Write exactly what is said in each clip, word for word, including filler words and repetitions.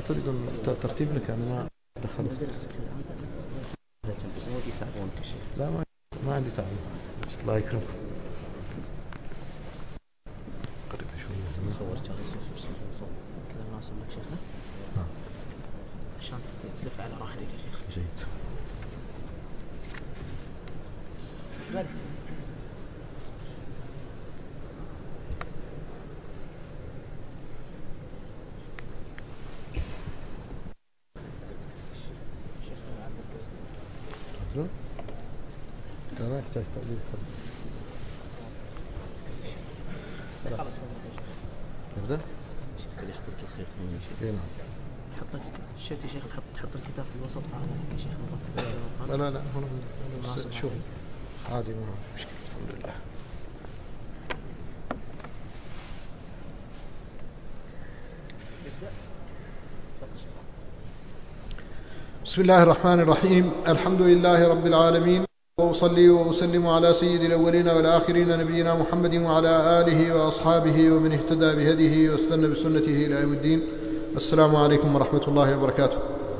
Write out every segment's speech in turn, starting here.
تريد الترتيب لك، أنا ما دخلت. لا ما ما عندي تعليق. الله يكرمك. قريب شوية. صور جالس كذا مناسب لك شيخنا. نعم. عشان تلف على راحتك يا شيخ. جيد. بد. لا ما يحتاج تعليق. خلاص. نبدأ؟ شيخ اللي يحط لك الخيط من شيء. إيه نعم. حط لك الشيت يا شيخ، حط تحط الكتاب في الوسط هذا يا شيخ. لا لا لا هنا شوف عادي ما في مشكلة الحمد لله. بسم الله الرحمن الرحيم. الحمد لله رب العالمين، وأصلي وأسلم على سيد الأولين والآخرين نبينا محمد وعلى آله وأصحابه ومن اهتدى بهديه واستنى بسنته إلى يوم الدين. السلام عليكم ورحمة الله وبركاته.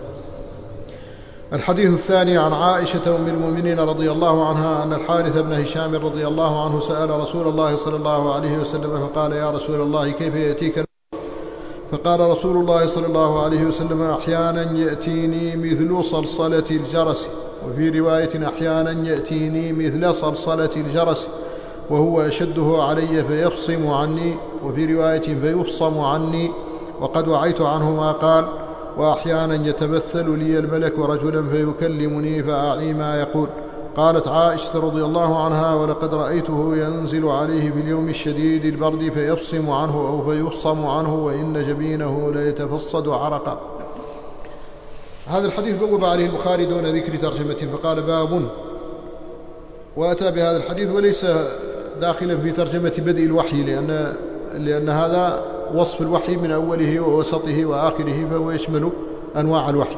الحديث الثاني عن عائشة أم المؤمنين رضي الله عنها أن الحارث بن هشام رضي الله عنه سأل رسول الله صلى الله عليه وسلم فقال: يا رسول الله كيف يأتيك؟ فقال رسول الله صلى الله عليه وسلم: أحيانا يأتيني مثل صلصلة الجرس، وفي رواية أحيانا يأتيني مثل صلصلة الجرس وهو أشده علي فيفصم عني، وفي رواية فيفصم عني، وقد وعيت عنه ما قال: وأحيانا يتمثل لي الملك رجلا فيكلمني فأعي ما يقول. قالت عائشة رضي الله عنها: ولقد رأيته ينزل عليه في اليوم الشديد البرد فيفصم عنه أو فيفصم عنه وإن جبينه ليتفصد عرقا. هذا الحديث بوب عليه البخاري دون ذكر ترجمته فقال: باب. وأتى بهذا الحديث وليس داخلا في ترجمة بدء الوحي، لأن, لأن هذا وصف الوحي من أوله ووسطه وآخره، فهو يشمل أنواع الوحي.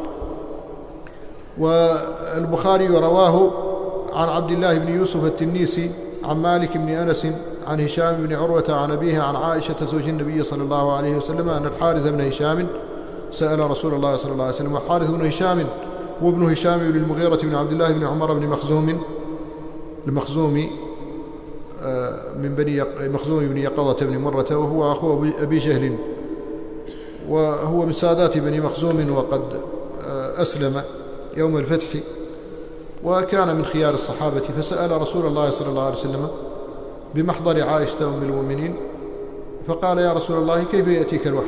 والبخاري رواه عن عبد الله بن يوسف التنيسي عن مالك بن أنس عن هشام بن عروة عن أبيه عن عائشة زوج النبي صلى الله عليه وسلم أن الحارث بن هشام سأل رسول الله صلى الله عليه وسلم. الحارث بن هشام وابن هشام بن المغيرة بن عبد الله بن عمر بن مخزوم المخزوم من بني مخزوم بن يقظة بن مرة، وهو أخو أبي جهل، وهو من سادات بني مخزوم، وقد أسلم يوم الفتح، وكان من خيار الصحابة. فسأل رسول الله صلى الله عليه وسلم بمحضر عائشة أم المؤمنين فقال: يا رسول الله كيف يأتيك الوحي؟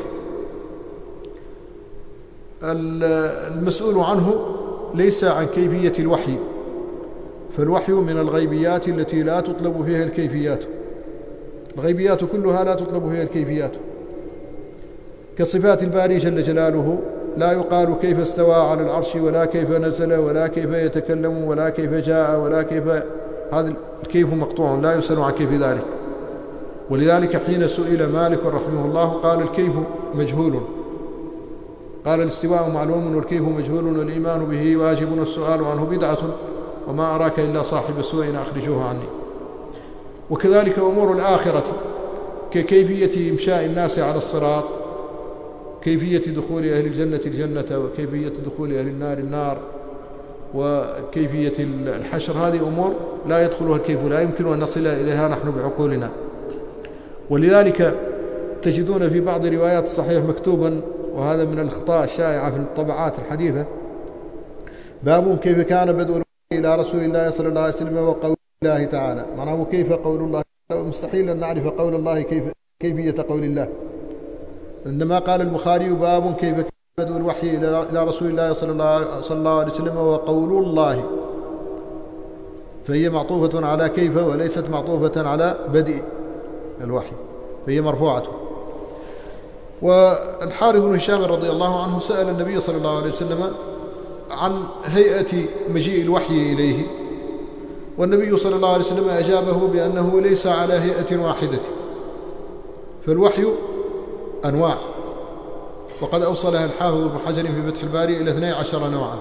المسؤول عنه ليس عن كيفية الوحي، فالوحي من الغيبيات التي لا تطلب فيها الكيفيات. الغيبيات كلها لا تطلب فيها الكيفيات، كصفات الباري جل جلاله لا يقال كيف استوى على العرش ولا كيف نزل ولا كيف يتكلم ولا كيف جاء ولا كيف، هذا الكيف مقطوع لا يسأل عن كيف ذلك. ولذلك حين سئل مالك رحمه الله قال: الكيف مجهول. قال: الاستواء معلوم والكيف مجهول والإيمان به واجب والسؤال عنه بدعة وما أراك إلا صاحب سوء أخرجوه عني. وكذلك أمور الآخرة ككيفية إمشاء الناس على الصراط، كيفية دخول أهل الجنة الجنة، وكيفية دخول أهل النار النار، وكيفية الحشر، هذه أمور لا يدخلها الكيف، لا يمكن أن نصل إليها نحن بعقولنا. ولذلك تجدون في بعض روايات الصحيح مكتوبا، وهذا من الأخطاء الشائعة في الطبعات الحديثة: باب كيف كان بدء الوحي إلى رسول الله صلى الله عليه وسلم وقول الله تعالى. معناه كيف قول الله؟ مستحيل أن نعرف قول الله كيف كيفية قول الله. عندما قال البخاري: باب كيف كان بدء الوحي إلى رسول الله صلى الله عليه وسلم وقول الله، فهي معطوفة على كيف وليست معطوفة على بدء الوحي، فهي مرفوعة. والحارث بن هشام رضي الله عنه سأل النبي صلى الله عليه وسلم عن هيئة مجيء الوحي إليه، والنبي صلى الله عليه وسلم أجابه بأنه ليس على هيئة واحدة، فالوحي أنواع، وقد أوصلها الحافظ ابن حجر في فتح الباري إلى اثني عشر نوعا،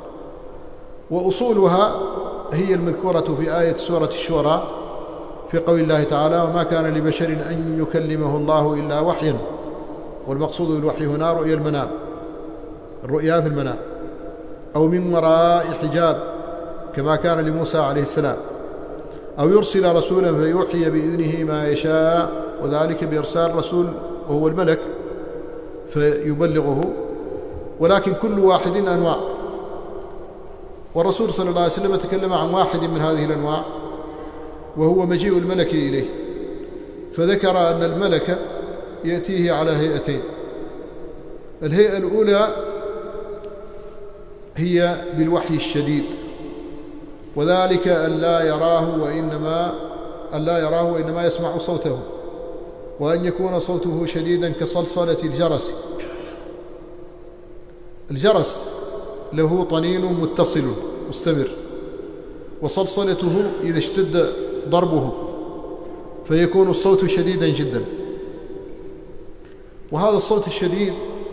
وأصولها هي المذكورة في آية سورة الشورى في قول الله تعالى: وما كان لبشر أن يكلمه الله إلا وحيا، والمقصود بالوحي هنا رؤيا المنام. الرؤيا في المنام، أو من وراء حجاب كما كان لموسى عليه السلام، أو يرسل رسولا فيوحي بإذنه ما يشاء، وذلك بإرسال رسول وهو الملك فيبلغه. ولكن كل واحد أنواع، والرسول صلى الله عليه وسلم تكلم عن واحد من هذه الأنواع وهو مجيء الملك إليه، فذكر أن الملك يأتيه على هيئتين. الهيئة الأولى هي بالوحي الشديد، وذلك أن لا يراه وإنما أن لا يراه وإنما يسمع صوته، وأن يكون صوته شديدا كصلصلة الجرس. الجرس له طنين متصل مستمر، وصلصلته إذا اشتد ضربه فيكون الصوت شديدا جدا. وهذا الصوت الشديد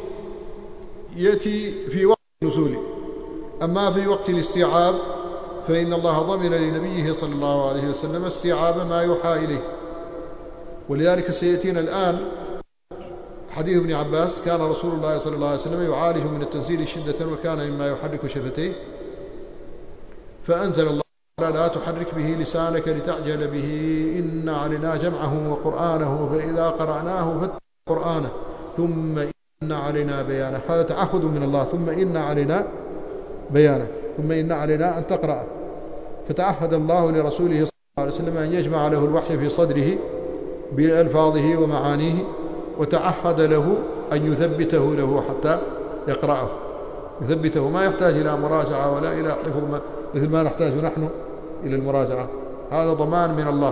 يأتي في وقت النزول، أما في وقت الاستيعاب فإن الله ضمن لنبيه صلى الله عليه وسلم استيعاب ما يوحى إليه. ولذلك سيأتينا الآن حديث ابن عباس: كان رسول الله صلى الله عليه وسلم يعالج من التنزيل شدة وكان مما يحرك شفتيه، فأنزل الله: لا تحرك به لسانك لتعجل به، إن علينا جمعه وقرآنه فإذا قرأناه فاتبع قرآنه ثم إن علينا بيانه. هذا تعهد من الله: ثم إن علينا بيانه، ثم إن علينا أن تقرأ. فتعهد الله لرسوله صلى الله عليه وسلم أن يجمع له الوحي في صدره بألفاظه ومعانيه، وتعهد له أن يثبته له حتى يقرأه، يثبته، ما يحتاج إلى مراجعة ولا إلى حفظ مثل ما نحتاج نحن إلى المراجعة. هذا ضمان من الله.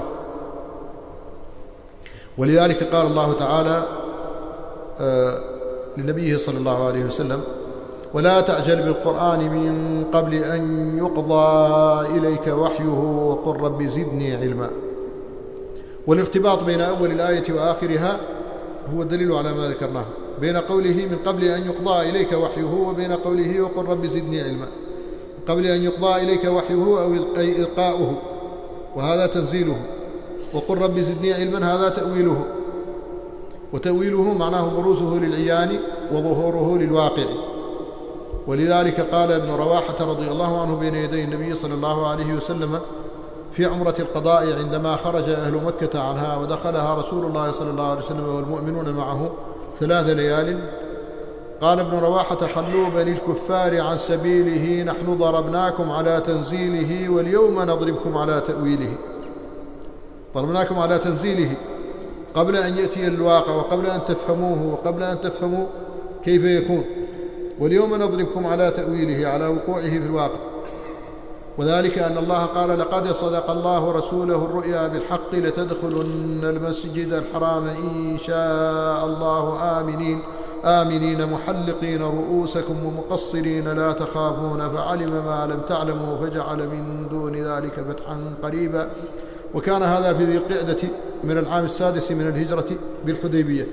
ولذلك قال الله تعالى آه لنبيه صلى الله عليه وسلم: ولا تعجل بالقرآن من قبل أن يقضى إليك وحيه وقل رب زدني علما. والارتباط بين أول الآية وآخرها هو الدليل على ما ذكرناه، بين قوله من قبل أن يقضى إليك وحيه وبين قوله وقل رب زدني علما. قبل أن يقضى إليك وحيه أو أي إلقاؤه، وهذا تنزيله، وقل رب زدني علما هذا تأويله، وتأويله معناه بروزه للعيان وظهوره للواقع. ولذلك قال ابن رواحة رضي الله عنه بين يدي النبي صلى الله عليه وسلم في عمرة القضاء عندما خرج أهل مكة عنها ودخلها رسول الله صلى الله عليه وسلم والمؤمنون معه ثلاث ليال، قال ابن رواحة: خلوا بني الكفار عن سبيله، نحن ضربناكم على تنزيله واليوم نضربكم على تأويله. ضربناكم على تنزيله قبل أن يأتي الواقع وقبل أن تفهموه وقبل أن تفهموا كيف يكون، واليوم نضربكم على تأويله، على وقوعه في الواقع. وذلك أن الله قال: لقد صدق الله رسوله الرؤيا بالحق لتدخلن المسجد الحرام إن شاء الله آمنين آمنين محلقين رؤوسكم ومقصرين لا تخافون فعلم ما لم تعلموا فجعل من دون ذلك فتحا قريبا. وكان هذا في ذي القعدة من العام السادس من الهجرة بالحديبية.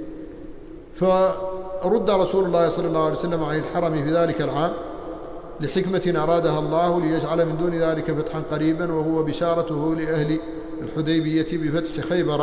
فرد رسول الله صلى الله عليه وسلم عن الحرم في ذلك العام لحكمة أرادها الله، ليجعل من دون ذلك فتحا قريبا، وهو بشارته لأهل الحديبية بفتح خيبر.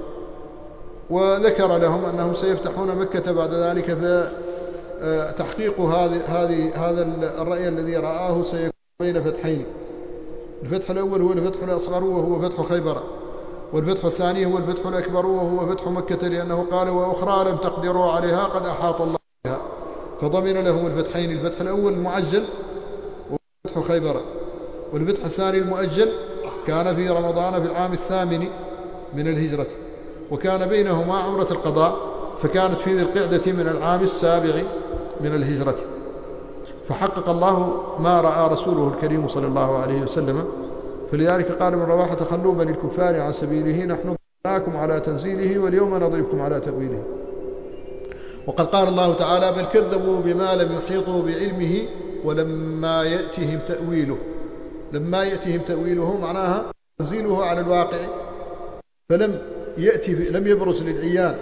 وذكر لهم أنهم سيفتحون مكة بعد ذلك، فتحقيق هذه هذا الرأي الذي رآه سيكون بين فتحين: الفتح الأول هو الفتح الأصغر وهو فتح خيبر، والفتح الثاني هو الفتح الأكبر وهو فتح مكة، لأنه قال: وأخرى لم تقدروا عليها قد أحاط الله بها. فضمن لهم الفتحين: الفتح الأول المعجل وهو فتح خيبر، والفتح الثاني المؤجل كان في رمضان في العام الثامن من الهجرة، وكان بينهما عمرة القضاء، فكانت في ذي القعدة من العام السابع من الهجرة. فحقق الله ما رأى رسوله الكريم صلى الله عليه وسلم. فلذلك قال ابن رواحة: خلوا بني الكفار عن سبيله، نحن ضربناكم على تنزيله واليوم نضربكم على تأويله. وقد قال الله تعالى: بل كذبوا بما لم يحيطوا بعلمه ولما يأتهم تأويله. لما يأتهم تأويله معناها تنزيله على الواقع، فلم يأتي لم يبرز للعيان،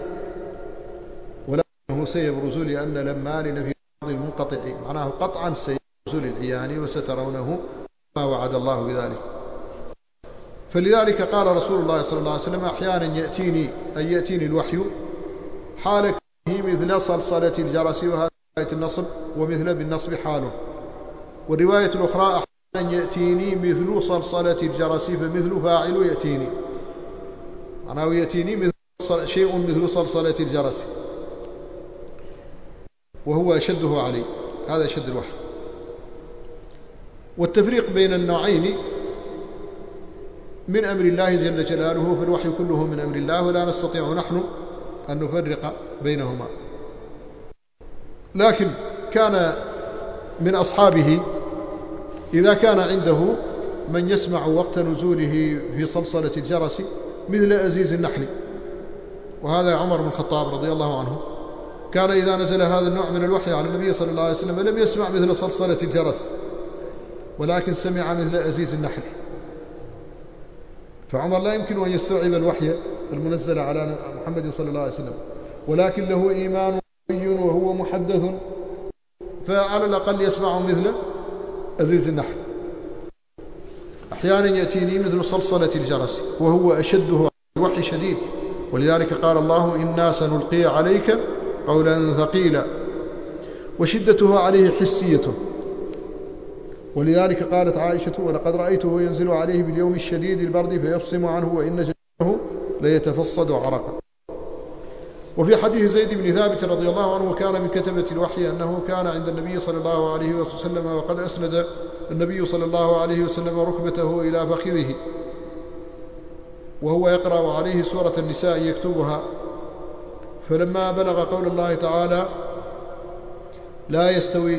ولكنه سيبرز لأن لما لنفي المنقطع، معناه قطعا سيبرز للعيان وسترونه ما وعد الله بذلك. فلذلك قال رسول الله صلى الله عليه وسلم: أحيانا يأتيني أن يأتيني الوحي حال كونه مثل صلصلة الجرس، وهذا النصب ومثل بالنصب حال. والرواية الأخرى أحيانا يأتيني مثل صلصلة الجرس فمثل فاعل يأتيني، معناه يأتيني مثل شيء مثل صلصلة الجرس وهو أشده علي، هذا أشد الوحي. والتفريق بين النوعين من أمر الله جل جلاله، فالوحي كله من أمر الله ولا نستطيع نحن أن نفرق بينهما. لكن كان من أصحابه إذا كان عنده من يسمع وقت نزوله في صلصلة الجرس مثل أزيز النحل، وهذا عمر بن الخطاب رضي الله عنه كان إذا نزل هذا النوع من الوحي على النبي صلى الله عليه وسلم لم يسمع مثل صلصلة الجرس ولكن سمع مثل أزيز النحل. فعمر لا يمكن أن يستوعب الوحي المنزل على محمد صلى الله عليه وسلم، ولكن له إيمان وهو محدث، فعلى الأقل يسمع مثل أزيز النحل. أحيانا يأتيني مثل صلصلة الجرس وهو أشده، الوحي شديد، ولذلك قال الله إنا سنلقي عليك قولا ثقيلا، وشدته عليه حسيته. ولذلك قالت عائشة ولقد رأيته ينزل عليه باليوم الشديد البرد فيفصم عنه وإن جسمه ليتفصد عرقا. وفي حديث زيد بن ثابت رضي الله عنه كان من كتبة الوحي أنه كان عند النبي صلى الله عليه وسلم وقد أسند النبي صلى الله عليه وسلم ركبته إلى فخذه وهو يقرأ عليه سورة النساء يكتبها، فلما بلغ قول الله تعالى لا يستوي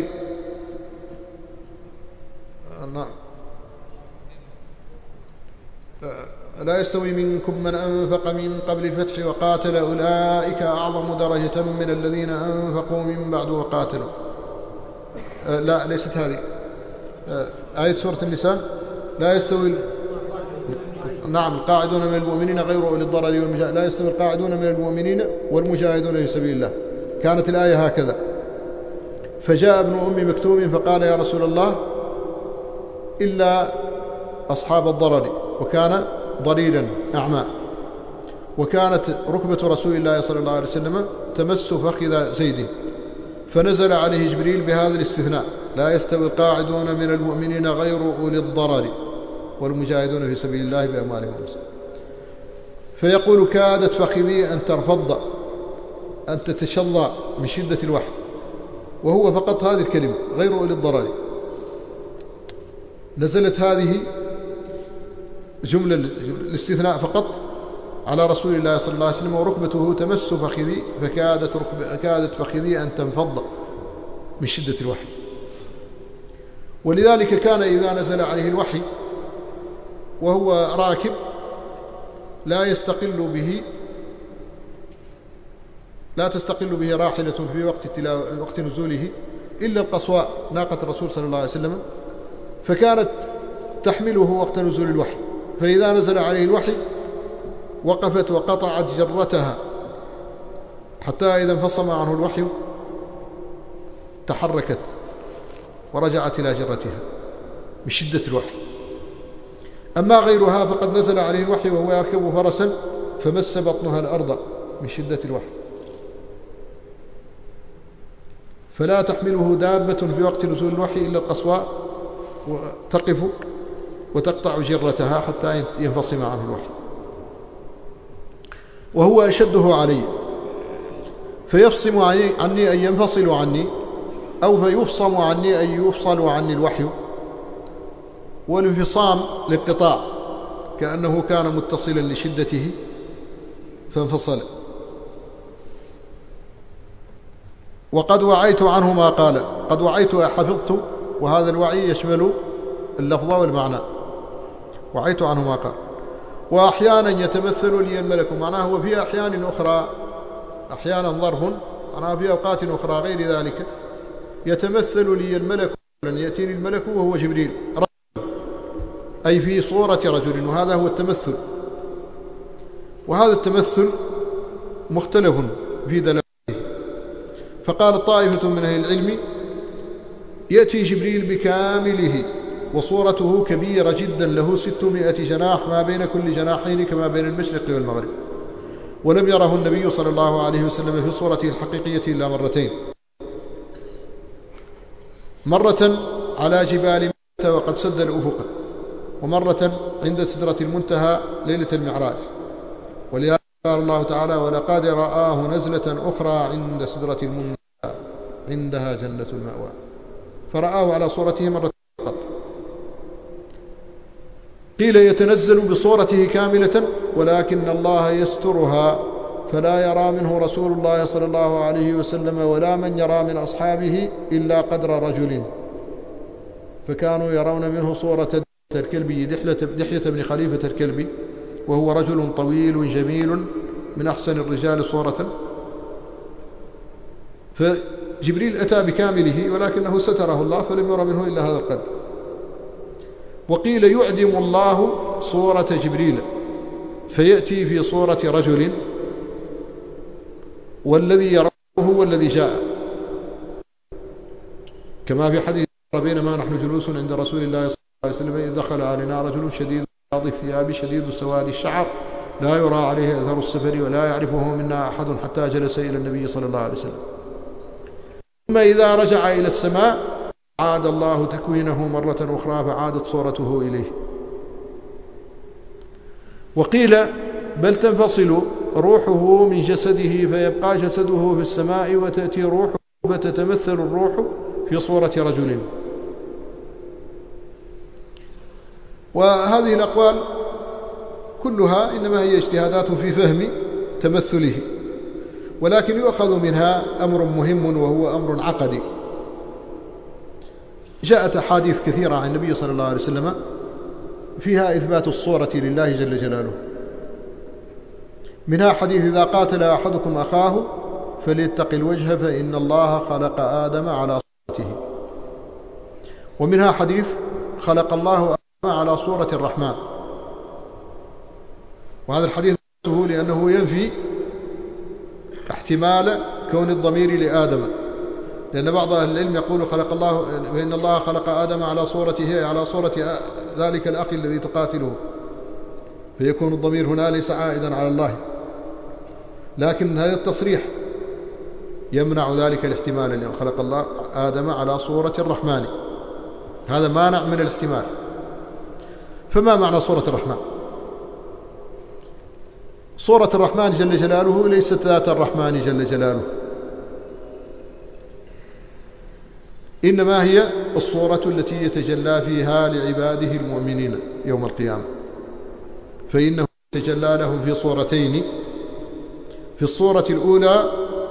لا يستوي منكم من أنفق من قبل الفتح وقاتل أولئك أعظم درجة من الذين أنفقوا من بعد وقاتلوا. لا ليست هذه آية سورة النساء. لا يستوي نعم القاعدون من المؤمنين غير أولي الضرر والمجاهدين، لا يستوي القاعدون من المؤمنين والمجاهدون في سبيل الله. كانت الآية هكذا. فجاء ابن أم مكتوم فقال يا رسول الله إلا أصحاب الضرر، وكان ضريرا أعمى، وكانت ركبة رسول الله صلى الله عليه وسلم تمس فخذ زيد، فنزل عليه جبريل بهذا الاستثناء لا يستوي القاعدون من المؤمنين غير أولي الضرر والمجاهدون في سبيل الله بأموالهم. فيقول كادت فخذي أن ترفض أن تتشظى من شدة الوحي، وهو فقط هذه الكلمة غير أولي الضرر. نزلت هذه جملة الاستثناء فقط على رسول الله صلى الله عليه وسلم وركبته تمس فخذي، فكادت كادت فخذي أن تنفض من شدة الوحي. ولذلك كان إذا نزل عليه الوحي وهو راكب لا يستقل به لا تستقل به راحلة في وقت وقت نزوله إلا القصواء ناقة الرسول صلى الله عليه وسلم، فكانت تحمله وقت نزول الوحي، فإذا نزل عليه الوحي وقفت وقطعت جرتها حتى إذا انفصم عنه الوحي تحركت ورجعت إلى جرتها من شدة الوحي. أما غيرها فقد نزل عليه الوحي وهو يركب فرسا فمس بطنها الأرض من شدة الوحي، فلا تحمله دابة في وقت نزول الوحي إلا القصواء وتقف وتقطع جرتها حتى ينفصم عنه الوحي. وهو أشده علي فيفصم عني أن ينفصل عني، أو فيفصم عني أن يفصل عني الوحي. والانفصام للقطاع كأنه كان متصلا لشدته فانفصل. وقد وعيت عنه ما قال، قد وعيت حفظت، وهذا الوعي يشمل اللفظ والمعنى. وعيت عنه ما قال. وأحيانا يتمثل لي الملك، معناه وفي أحيان أخرى أحيانا ظرف، معناه في أوقات أخرى غير ذلك يتمثل لي الملك، يأتيني الملك وهو جبريل أي في صورة رجل، وهذا هو التمثل. وهذا التمثل مختلف في دلالته. فقال طائفة من أهل العلم يأتي جبريل بكامله وصورته كبيرة جدا له ستمائة جناح ما بين كل جناحين كما بين المشرق والمغرب، ولم يره النبي صلى الله عليه وسلم في صورته الحقيقية إلا مرتين. مرة على جبال مكة وقد سد الأفق، ومرة عند سدرة المنتهى ليلة المعراج. ولهذا قال الله تعالى: ولقد رآه نزلة أخرى عند سدرة المنتهى عندها جنة المأوى. فرآه على صورته مرة فقط. قيل يتنزل بصورته كاملة، ولكن الله يسترها فلا يرى منه رسول الله صلى الله عليه وسلم ولا من يرى من أصحابه إلا قدر رجل، فكانوا يرون منه صورة الكلبي دحية بن خليفة الكلبي، وهو رجل طويل جميل من أحسن الرجال صورة. فجبريل أتى بكامله ولكنه ستره الله فلم يرى منه إلا هذا القدر. وقيل يعدم الله صورة جبريل فيأتي في صورة رجل، والذي يراه هو الذي جاء، كما في حديث: بينما نحن جلوس عند رسول الله صلى الله عليه وسلم إذ دخل علينا رجل شديد بياض الثياب شديد سواد الشعر لا يرى عليه أثر السفر ولا يعرفه منا أحد حتى جلس إلى النبي صلى الله عليه وسلم. ثم إذا رجع إلى السماء عاد الله تكوينه مرة أخرى فعادت صورته إليه. وقيل بل تنفصل روحه من جسده فيبقى جسده في السماء وتأتي روحه فتتمثل الروح في صورة رجل. وهذه الأقوال كلها إنما هي اجتهادات في فهم تمثله، ولكن يؤخذ منها أمر مهم وهو أمر عقدي. جاءت أحاديث كثيرة عن النبي صلى الله عليه وسلم فيها إثبات الصورة لله جل جلاله، منها حديث: إذا قاتل أحدكم أخاه فليتق الوجه فإن الله خلق آدم على صورته. ومنها حديث: خلق الله آدم على صورة الرحمن. وهذا الحديث لأنه ينفي احتمال كون الضمير لآدم، لأن بعض أهل العلم يقول خلق الله فإن الله خلق آدم على صورته على صورة ذلك الأخ الذي تقاتله، فيكون الضمير هنا ليس عائدا على الله، لكن هذا التصريح يمنع ذلك الاحتمال، لأن خلق الله آدم على صورة الرحمن، هذا مانع من الاحتمال. فما معنى صورة الرحمن؟ صورة الرحمن جل جلاله ليست ذات الرحمن جل جلاله، إنما هي الصورة التي يتجلى فيها لعباده المؤمنين يوم القيامة، فإنه يتجلى لهم في صورتين: في الصورة الأولى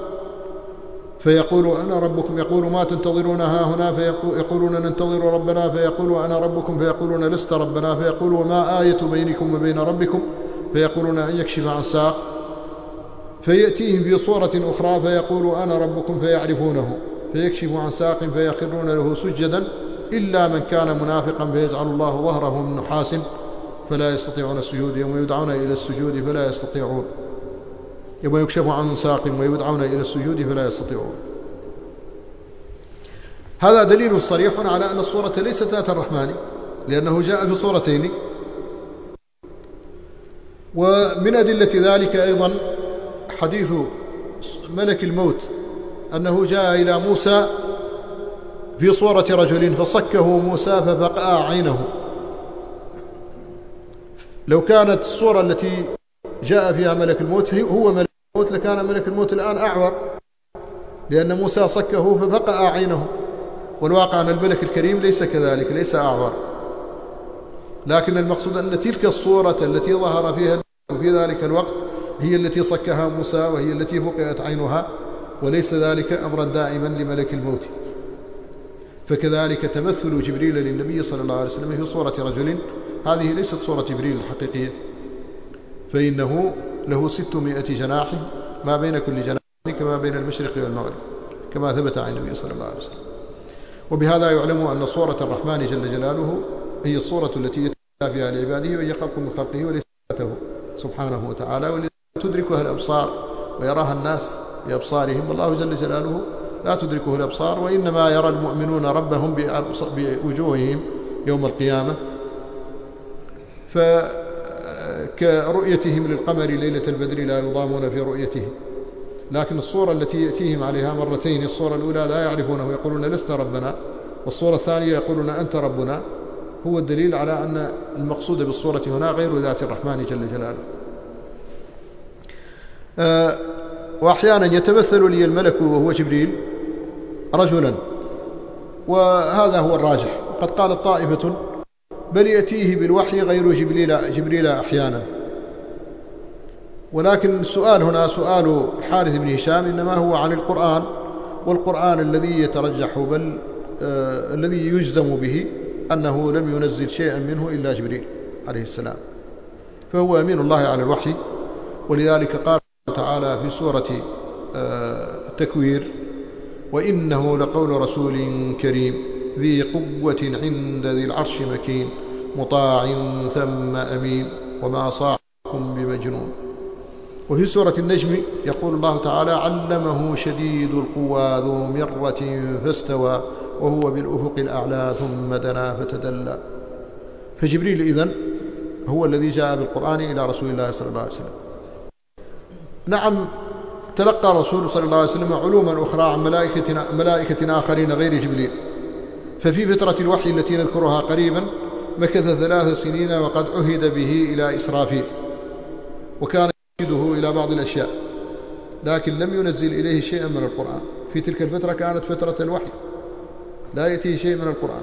فيقول أنا ربكم، يقول ما تنتظرون ها هنا، فيقولون ننتظر ربنا، فيقول أنا ربكم، فيقولون لست ربنا، فيقول وما آية بينكم وبين ربكم، فيقولون أن يكشف عن ساق، فيأتيهم في صورة أخرى فيقول أنا ربكم فيعرفونه، فيكشف عن ساق فيخرون له سجدا إلا من كان منافقا فيجعل الله ظهره من نحاس فلا يستطيعون السجود، يوم يدعون إلى السجود فلا يستطيعون، يوم يكشف عن ساق ويدعون إلى السجود فلا يستطيعون. هذا دليل صريح على أن الصورة ليست ذات الرحمن، لأنه جاء في صورتين. ومن أدلة ذلك أيضا حديث ملك الموت أنه جاء إلى موسى في صورة رجل فصكه موسى ففقأ عينه. لو كانت الصورة التي جاء فيها ملك الموت هو ملك الموت لكان ملك الموت الآن أعور، لأن موسى صكه ففقأ عينه، والواقع أن الملك الكريم ليس كذلك، ليس أعور، لكن المقصود أن تلك الصورة التي ظهر فيها في ذلك الوقت هي التي صكها موسى وهي التي فقئت عينها، وليس ذلك أمرا دائما لملك الموت. فكذلك تمثل جبريل للنبي صلى الله عليه وسلم في صورة رجل، هذه ليست صورة جبريل الحقيقية، فإنه له ستمائة جناح ما بين كل جناح كما بين المشرق والمغرب، كما ثبت عن النبي صلى الله عليه وسلم. وبهذا يعلم أن صورة الرحمن جل جلاله هي الصورة التي يتجلى فيها لعباده، وهي خلق من خلقه وليس ذاته سبحانه وتعالى، والتي تدركها الأبصار ويراها الناس بأبصارهم، والله جل جلاله لا تدركه الأبصار، وإنما يرى المؤمنون ربهم بوجوههم يوم القيامة، فكرؤيتهم للقمر ليلة البدر لا يضامون في رؤيته. لكن الصورة التي يأتيهم عليها مرتين، الصورة الأولى لا يعرفونه يقولون لست ربنا، والصورة الثانية يقولون أنت ربنا، هو الدليل على أن المقصود بالصورة هنا غير ذات الرحمن جل جلاله. أه وأحيانا يتمثل لي الملك وهو جبريل رجلا، وهذا هو الراجح. وقد قالت طائفة بل يأتيه بالوحي غير جبريل, جبريل أحيانا. ولكن السؤال هنا سؤال حارث بن هشام إنما هو عن القرآن، والقرآن الذي يترجح بل آه الذي يجزم به أنه لم ينزل شيئا منه إلا جبريل عليه السلام، فهو أمين الله على الوحي. ولذلك قال تعالى في سورة آه التكوير وإنه لقول رسول كريم ذي قوة عند ذي العرش مكين مطاع ثم أمين وما صاحبكم بمجنون. وفي سورة النجم يقول الله تعالى علمه شديد القوى ذو مرة فاستوى وهو بالأفق الأعلى ثم دنا فتدلى. فجبريل إذن هو الذي جاء بالقرآن إلى رسول الله صلى الله عليه وسلم. نعم تلقى الرسول صلى الله عليه وسلم علوما أخرى عن ملائكة, ملائكة آخرين غير جبريل. ففي فترة الوحي التي نذكرها قريبا مكث ثلاث سنين وقد عهد به إلى إسرافيل، وكان يرشده إلى بعض الأشياء، لكن لم ينزل إليه شيئا من القرآن. في تلك الفترة كانت فترة الوحي لا يأتيه شيء من القرآن.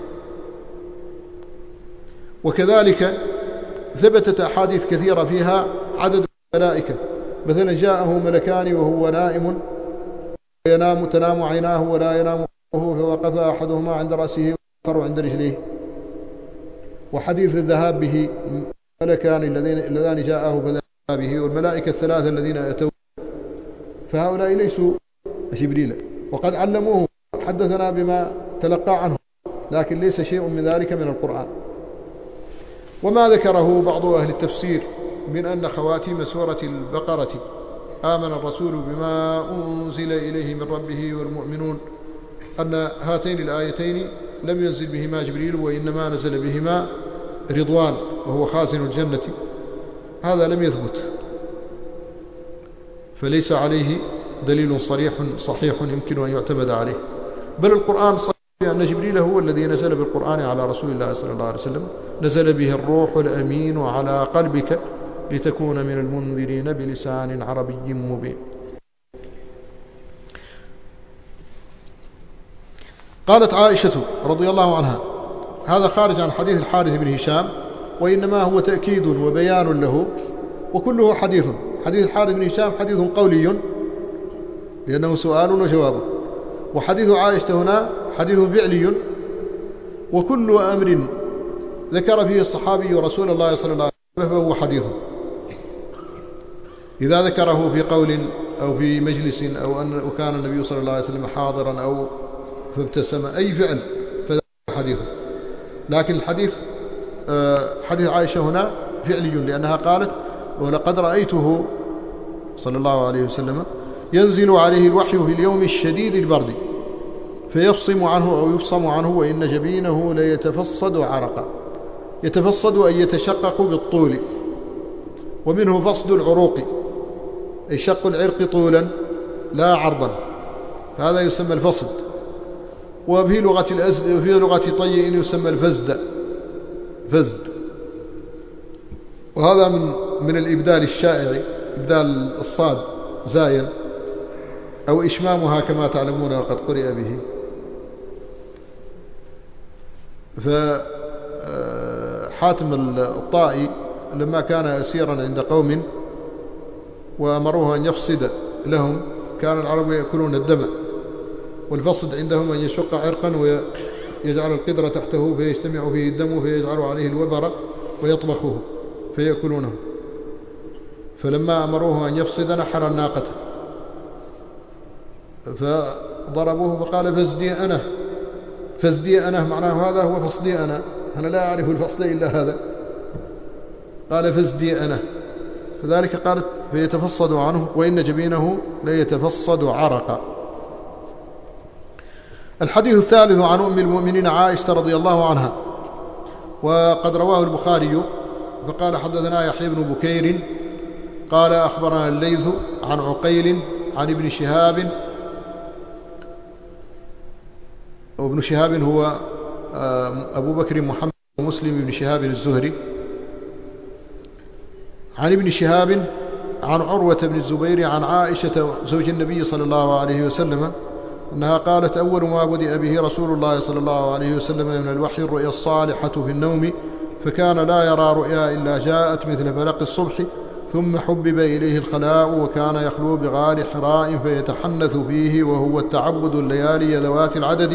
وكذلك ثبتت أحاديث كثيرة فيها عدد الملائكة، مثلا جاءه ملكان وهو نائم ينام تنام عيناه ولا ينام قلبه فوقف أحدهما عند رأسه والآخر عند رجليه. وحديث الذهاب به ملكان اللذان جاءه فذهب به، والملائكة الثلاثة الذين أتوا، فهؤلاء ليسوا جبريل وقد علموه حدثنا بما تلقى عنه، لكن ليس شيء من ذلك من القرآن. وما ذكره بعض أهل التفسير من أن خواتيم سورة البقرة آمن الرسول بما أنزل إليه من ربه والمؤمنون، أن هاتين الآيتين لم ينزل بهما جبريل وإنما نزل بهما رضوان وهو خازن الجنة، هذا لم يثبت، فليس عليه دليل صريح صحيح يمكن أن يعتمد عليه. بل القرآن صحيح أن جبريل هو الذي نزل بالقرآن على رسول الله صلى الله عليه وسلم، نزل به الروح الأمين على قلبك لتكون من المنذرين بلسان عربي مبين. قالت عائشة رضي الله عنها، هذا خارج عن حديث الحارث بن هشام، وإنما هو تأكيد وبيان له، وكله حديث. حديث الحارث بن هشام حديث قولي لأنه سؤال وجواب، وحديث عائشة هنا حديث فعلي. وكل أمر ذكر فيه الصحابي رسول الله صلى الله عليه وسلم فهو حديث، إذا ذكره في قول أو في مجلس أو أن كان النبي صلى الله عليه وسلم حاضرا أو فابتسم، أي فعل فذلك حديث. لكن الحديث حديث عائشة هنا فعلي، لأنها قالت ولقد رأيته صلى الله عليه وسلم ينزل عليه الوحي في اليوم الشديد البرد فيفصم عنه أو يفصم عنه وإن جبينه ليتفصد عرقا. يتفصد أن يتشقق بالطول، ومنه فصد العروق أي شق العرق طولا لا عرضا، هذا يسمى الفصد. وفي لغة الأزد وفي لغة طي يسمى الفزد فزد. وهذا من من الإبدال الشائع، إبدال الصاد زايا أو إشمامها كما تعلمون وقد قرئ به. فحاتم الطائي لما كان أسيرا عند قوم وأمروه أن يفصد لهم، كان العرب يأكلون الدم، والفصد عندهم أن يشق عرقا ويجعل القدر تحته فيجتمع فيه الدم فيجعل عليه الوبر ويطبخه فيأكلونه. فلما أمروه أن يفصد نحر الناقة فضربوه فقال فزدي أنا فزدي أنا، معناه هذا هو فصدي أنا، أنا لا أعرف الفصد إلا هذا. قال فزدي أنا، فذلك قالت فيتفصد عنه وإن جبينه ليتفصد عرقا. الحديث الثالث عن أم المؤمنين عائشة رضي الله عنها، وقد رواه البخاري فقال حدثنا يحيى بن بكير قال أخبرنا الليث عن عقيل عن ابن شهاب وابن شهاب هو أبو بكر محمد ومسلم بن شهاب الزهري، عن ابن شهاب عن عروة بن الزبير عن عائشة زوج النبي صلى الله عليه وسلم أنها قالت: أول ما بدأ به رسول الله صلى الله عليه وسلم من الوحي الرؤيا الصالحة في النوم، فكان لا يرى رؤيا إلا جاءت مثل فلق الصبح، ثم حبب إليه الخلاء، وكان يخلو بغار حراء فيتحنث فيه، وهو التعبد الليالي ذوات العدد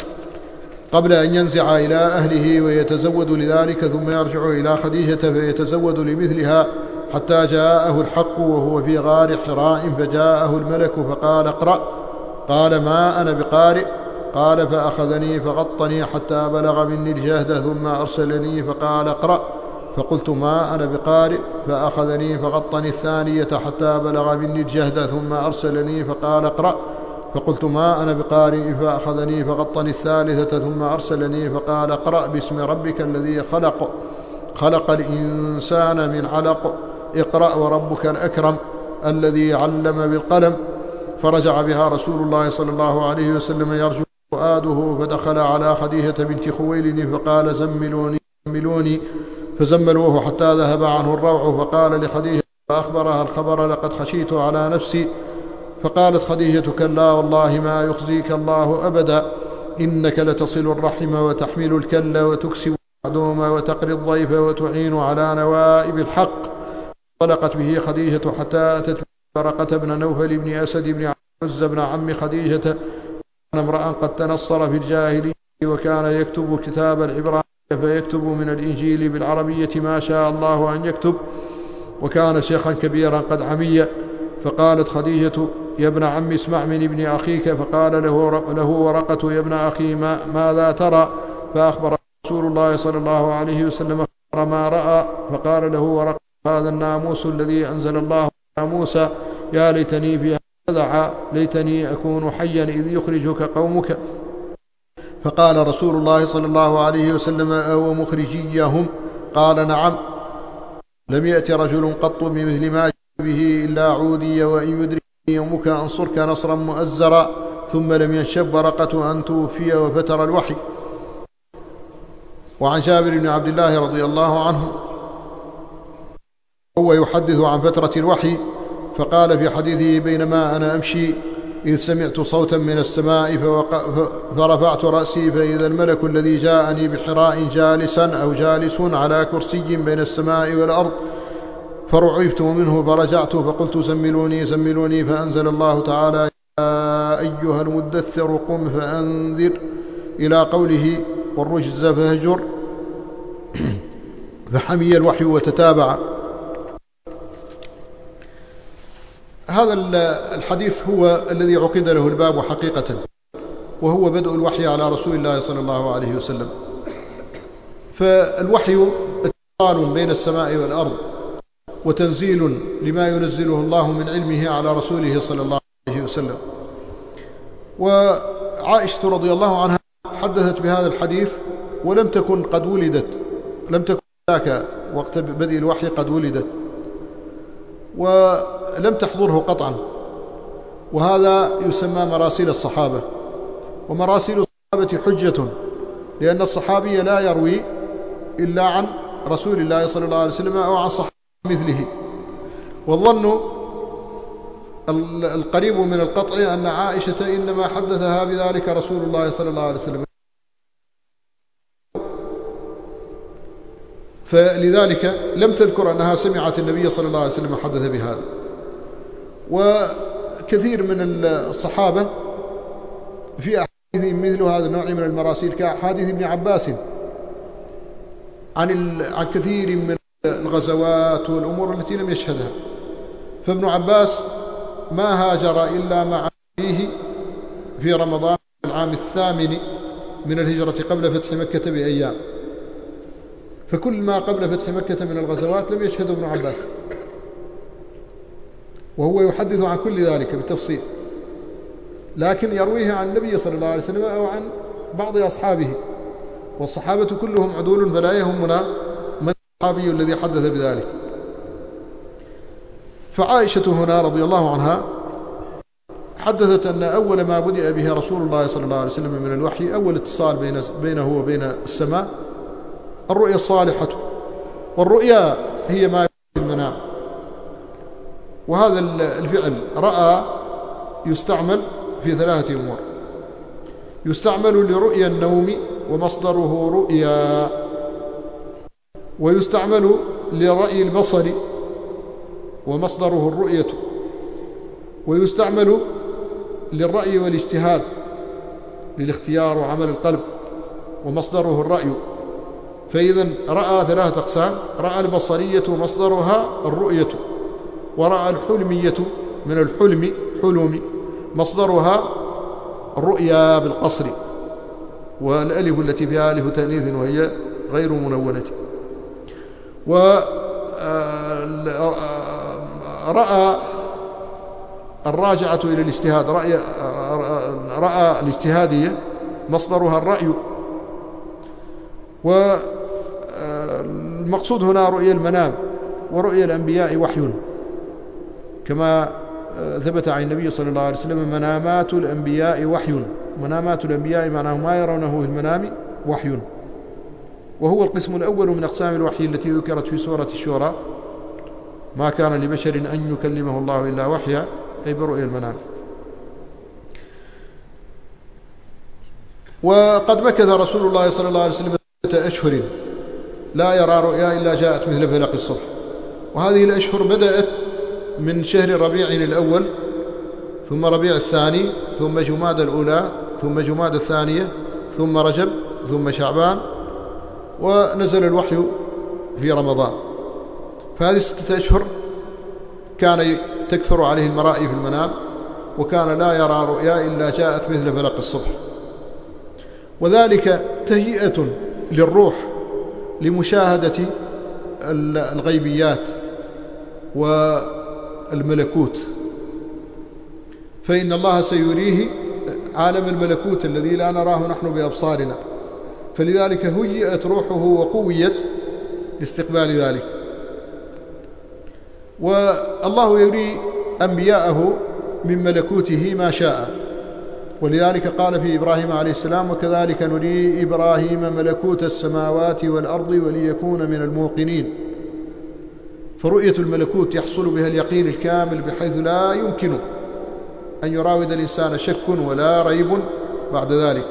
قبل أن ينزع إلى أهله ويتزود لذلك، ثم يرجع إلى خديجة فيتزود لمثلها، حتى جاءه الحق وهو في غار حراء، فجاءه الملك فقال: اقرأ. قال: ما أنا بقارئ. قال: فأخذني فغطني حتى بلغ مني الجهد، ثم أرسلني فقال: اقرأ. فقلت: ما أنا بقارئ. فأخذني فغطني الثانية حتى بلغ مني الجهد، ثم أرسلني فقال: اقرأ. فقلت: ما أنا بقارئ. فأخذني فغطني الثالثة ثم أرسلني فقال: اقرأ باسم ربك الذي خلق خلق الإنسان من علق، اقرأ وربك الأكرم الذي علم بالقلم. فرجع بها رسول الله صلى الله عليه وسلم يرجو فؤاده، فدخل على خديجة بنت خويلد فقال: زملوني زملوني، فزملوه حتى ذهب عنه الروع، فقال لخديجة فأخبرها الخبر: لقد خشيت على نفسي. فقالت خديجة: كلا والله ما يخزيك الله أبدا، إنك لتصل الرحم وتحمل الكل وتكسب المعدوم وتقري الضيف وتعين على نوائب الحق. طلقت به خديجة حتى أتت ورقة بن نوفل بن أسد بن عز بن عم خديجة، كان امرأ قد تنصر في الجاهلية، وكان يكتب كتاب العبرانية، فيكتب من الإنجيل بالعربية ما شاء الله أن يكتب، وكان شيخا كبيرا قد عمي. فقالت خديجة: يا ابن عم اسمع من ابن أخيك. فقال له, له ورقة: يا ابن أخي ما ماذا ترى؟ فأخبر رسول الله صلى الله عليه وسلم ما رأى. فقال له ورقة: هذا الناموس الذي أنزل الله على موسى، يا ليتني فيها دعا، ليتني أكون حيا إذ يخرجك قومك. فقال رسول الله صلى الله عليه وسلم: أو مخرجيهم؟ قال: نعم. لم يأت رجل قط بمثل ما جاء به إلا عودي، وإن يدرك يومك أنصرك نصرا مؤزرا. ثم لم ينشب ورقة أن توفي وفتر الوحي. وعن جابر بن عبد الله رضي الله عنه هو يحدث عن فترة الوحي، فقال في حديثه: بينما أنا أمشي إذ سمعت صوتا من السماء فرفعت رأسي، فإذا الملك الذي جاءني بحراء جالسا أو جالس على كرسي بين السماء والأرض، فرعبت منه فرجعت فقلت: زملوني زملوني. فأنزل الله تعالى: يا أيها المدثر قم فأنذر، إلى قوله: والرجز فاهجر. فحمي الوحي وتتابع. هذا الحديث هو الذي عقد له الباب حقيقة، وهو بدء الوحي على رسول الله صلى الله عليه وسلم. فالوحي اتصال بين السماء والأرض، وتنزيل لما ينزله الله من علمه على رسوله صلى الله عليه وسلم. وعائشة رضي الله عنها حدثت بهذا الحديث ولم تكن قد ولدت، لم تكن ذاك وقت بدء الوحي قد ولدت، ولم تحضره قطعا. وهذا يسمى مراسيل الصحابة. ومراسيل الصحابة حجة، لأن الصحابي لا يروي إلا عن رسول الله صلى الله عليه وسلم أو عن صحابة مثله. والظن القريب من القطع أن عائشة إنما حدثها بذلك رسول الله صلى الله عليه وسلم، فلذلك لم تذكر أنها سمعت النبي صلى الله عليه وسلم حدث بهذا. وكثير من الصحابة في أحاديث مثل هذا النوع من المراسيل، كأحاديث ابن عباس عن عن كثير من الغزوات والأمور التي لم يشهدها. فابن عباس ما هاجر إلا مع أبيه في رمضان العام الثامن من الهجرة قبل فتح مكة بأيام، فكل ما قبل فتح مكة من الغزوات لم يشهد ابن عباس، وهو يحدث عن كل ذلك بالتفصيل، لكن يرويه عن النبي صلى الله عليه وسلم أو عن بعض أصحابه، والصحابة كلهم عدول، فلا يهمنا من الصحابي الذي حدث بذلك. فعائشة هنا رضي الله عنها حدثت أن أول ما بدأ به رسول الله صلى الله عليه وسلم من الوحي، أول اتصال بين بينه وبين السماء، الرؤيا الصالحة. والرؤيا هي ما في المنام. وهذا الفعل رأى يستعمل في ثلاثة أمور: يستعمل لرؤيا النوم ومصدره رؤيا، ويستعمل لرأي البصر ومصدره الرؤية، ويستعمل للرأي والاجتهاد للاختيار وعمل القلب ومصدره الرأي. فإذا رأى ثلاثة أقسام: رأى البصرية مصدرها الرؤية، ورأى الحلمية من الحلم حلم مصدرها الرؤيا بالقصر، والألف التي فيها ألف تأنيث وهي غير منونة. ورأى الراجعة إلى الاجتهاد، رأي رأى الاجتهادية مصدرها الرأي. والمقصود هنا رؤيا المنام. ورؤيا الأنبياء وحي، كما ثبت عن النبي صلى الله عليه وسلم: منامات الأنبياء وحي. منامات الأنبياء معناه ما يرونه في المنام وحي، وهو القسم الأول من أقسام الوحي التي ذكرت في سورة الشورى: ما كان لبشر أن يكلمه الله إلا وحيا، أي برؤيا المنام. وقد مكث رسول الله صلى الله عليه وسلم ستة أشهر لا يرى رؤيا إلا جاءت مثل فلق الصبح. وهذه الأشهر بدأت من شهر ربيع الأول، ثم ربيع الثاني، ثم جماد الأولى، ثم جماد الثانية، ثم رجب، ثم شعبان، ونزل الوحي في رمضان. فهذه ستة أشهر كان تكثر عليه المرائي في المنام، وكان لا يرى رؤيا إلا جاءت مثل فلق الصبح. وذلك تهيئة للروح لمشاهدة الغيبيات والملكوت، فإن الله سيريه عالم الملكوت الذي لا نراه نحن بأبصارنا، فلذلك هيئت روحه وقويت لاستقبال ذلك. والله يري أنبياءه من ملكوته ما شاء، ولذلك قال في إبراهيم عليه السلام: وكذلك نري إبراهيم ملكوت السماوات والأرض وليكون من الموقنين. فرؤية الملكوت يحصل بها اليقين الكامل، بحيث لا يمكن أن يراود الإنسان شك ولا ريب بعد ذلك.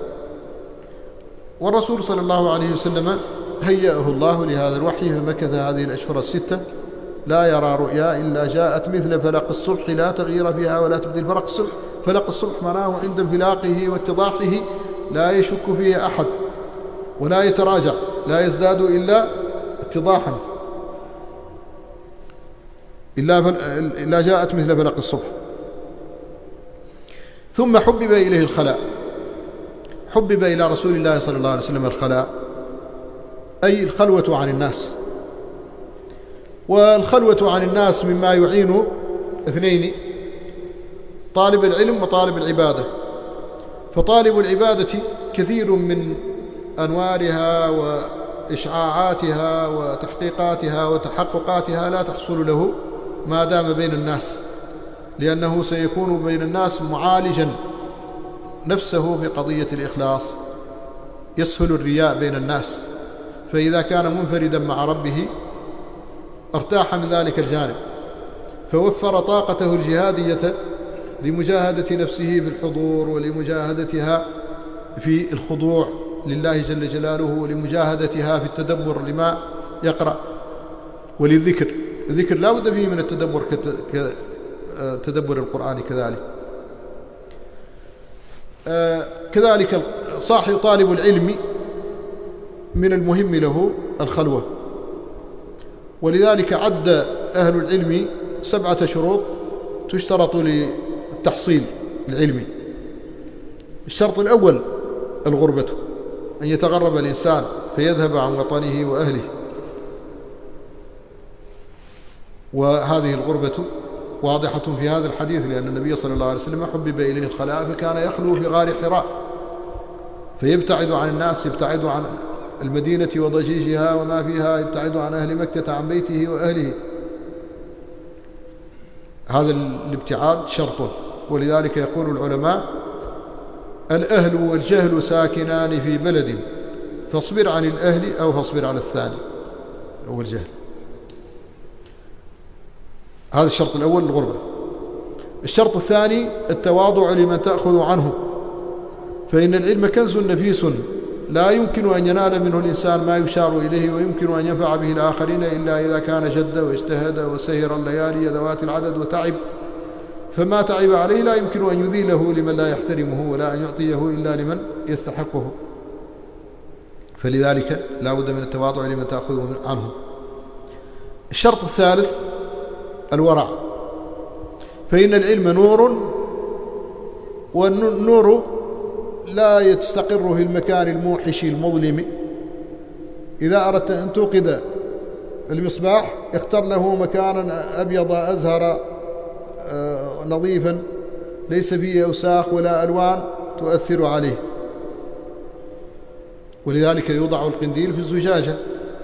والرسول صلى الله عليه وسلم هيأه الله لهذا الوحي، فمكث هذه الأشهر الستة لا يرى رؤيا إلا جاءت مثل فلق الصبح لا تغيير فيها ولا تبديل. فلق الصبح فلق الصبح معناه عند انفلاقه واتضاحه لا يشك فيه أحد ولا يتراجع، لا يزداد إلا اتضاحا، إلا, إلا جاءت مثل فلق الصبح. ثم حبب إليه الخلاء. حبب إلى رسول الله صلى الله عليه وسلم الخلاء، أي الخلوة عن الناس. والخلوة عن الناس مما يعين اثنين: طالب العلم وطالب العبادة. فطالب العبادة كثير من أنوارها وإشعاعاتها وتحقيقاتها وتحققاتها لا تحصل له ما دام بين الناس، لأنه سيكون بين الناس معالجا نفسه في قضية الإخلاص. يسهل الرياء بين الناس، فإذا كان منفردا مع ربه ارتاح من ذلك الجانب، فوفر طاقته الجهادية لمجاهدة نفسه في الحضور، ولمجاهدتها في الخضوع لله جل جلاله، ولمجاهدتها في التدبر لما يقرأ، وللذكر. الذكر لا بد فيه من التدبر كتدبر القرآن كذلك. كذلك صاحب طالب العلم من المهم له الخلوة، ولذلك عد أهل العلم سبعة شروط تشترط للتحصيل العلمي. الشرط الأول الغربة، أن يتغرب الإنسان فيذهب عن وطنه وأهله، وهذه الغربة واضحة في هذا الحديث، لأن النبي صلى الله عليه وسلم حبب إليه الخلاء فكان يخلو في غار حراء، فيبتعد عن الناس، يبتعد عن المدينة وضجيجها وما فيها، يبتعد عن أهل مكة عن بيته وأهله. هذا الابتعاد شرط. ولذلك يقول العلماء: الأهل والجهل ساكنان في بلد، فاصبر عن الأهل أو فاصبر على الثاني هو الجهل. هذا الشرط الأول الغربة. الشرط الثاني التواضع لمن تأخذ عنه، فإن العلم كنز نفيس لا يمكن أن ينال منه الإنسان ما يشار إليه ويمكن أن ينفع به الآخرين إلا إذا كان جد واجتهد وسهر الليالي ذوات العدد وتعب، فما تعب عليه لا يمكن أن يذيله لمن لا يحترمه ولا أن يعطيه إلا لمن يستحقه. فلذلك لا بد من التواضع لمن تأخذ عنه. الشرط الثالث الورع، فإن العلم نور، والنور لا يستقر في المكان الموحش المظلم. إذا أردت أن توقد المصباح اختر له مكانا أبيض أزهر نظيفا ليس فيه أوساخ ولا ألوان تؤثر عليه، ولذلك يوضع القنديل في الزجاجة.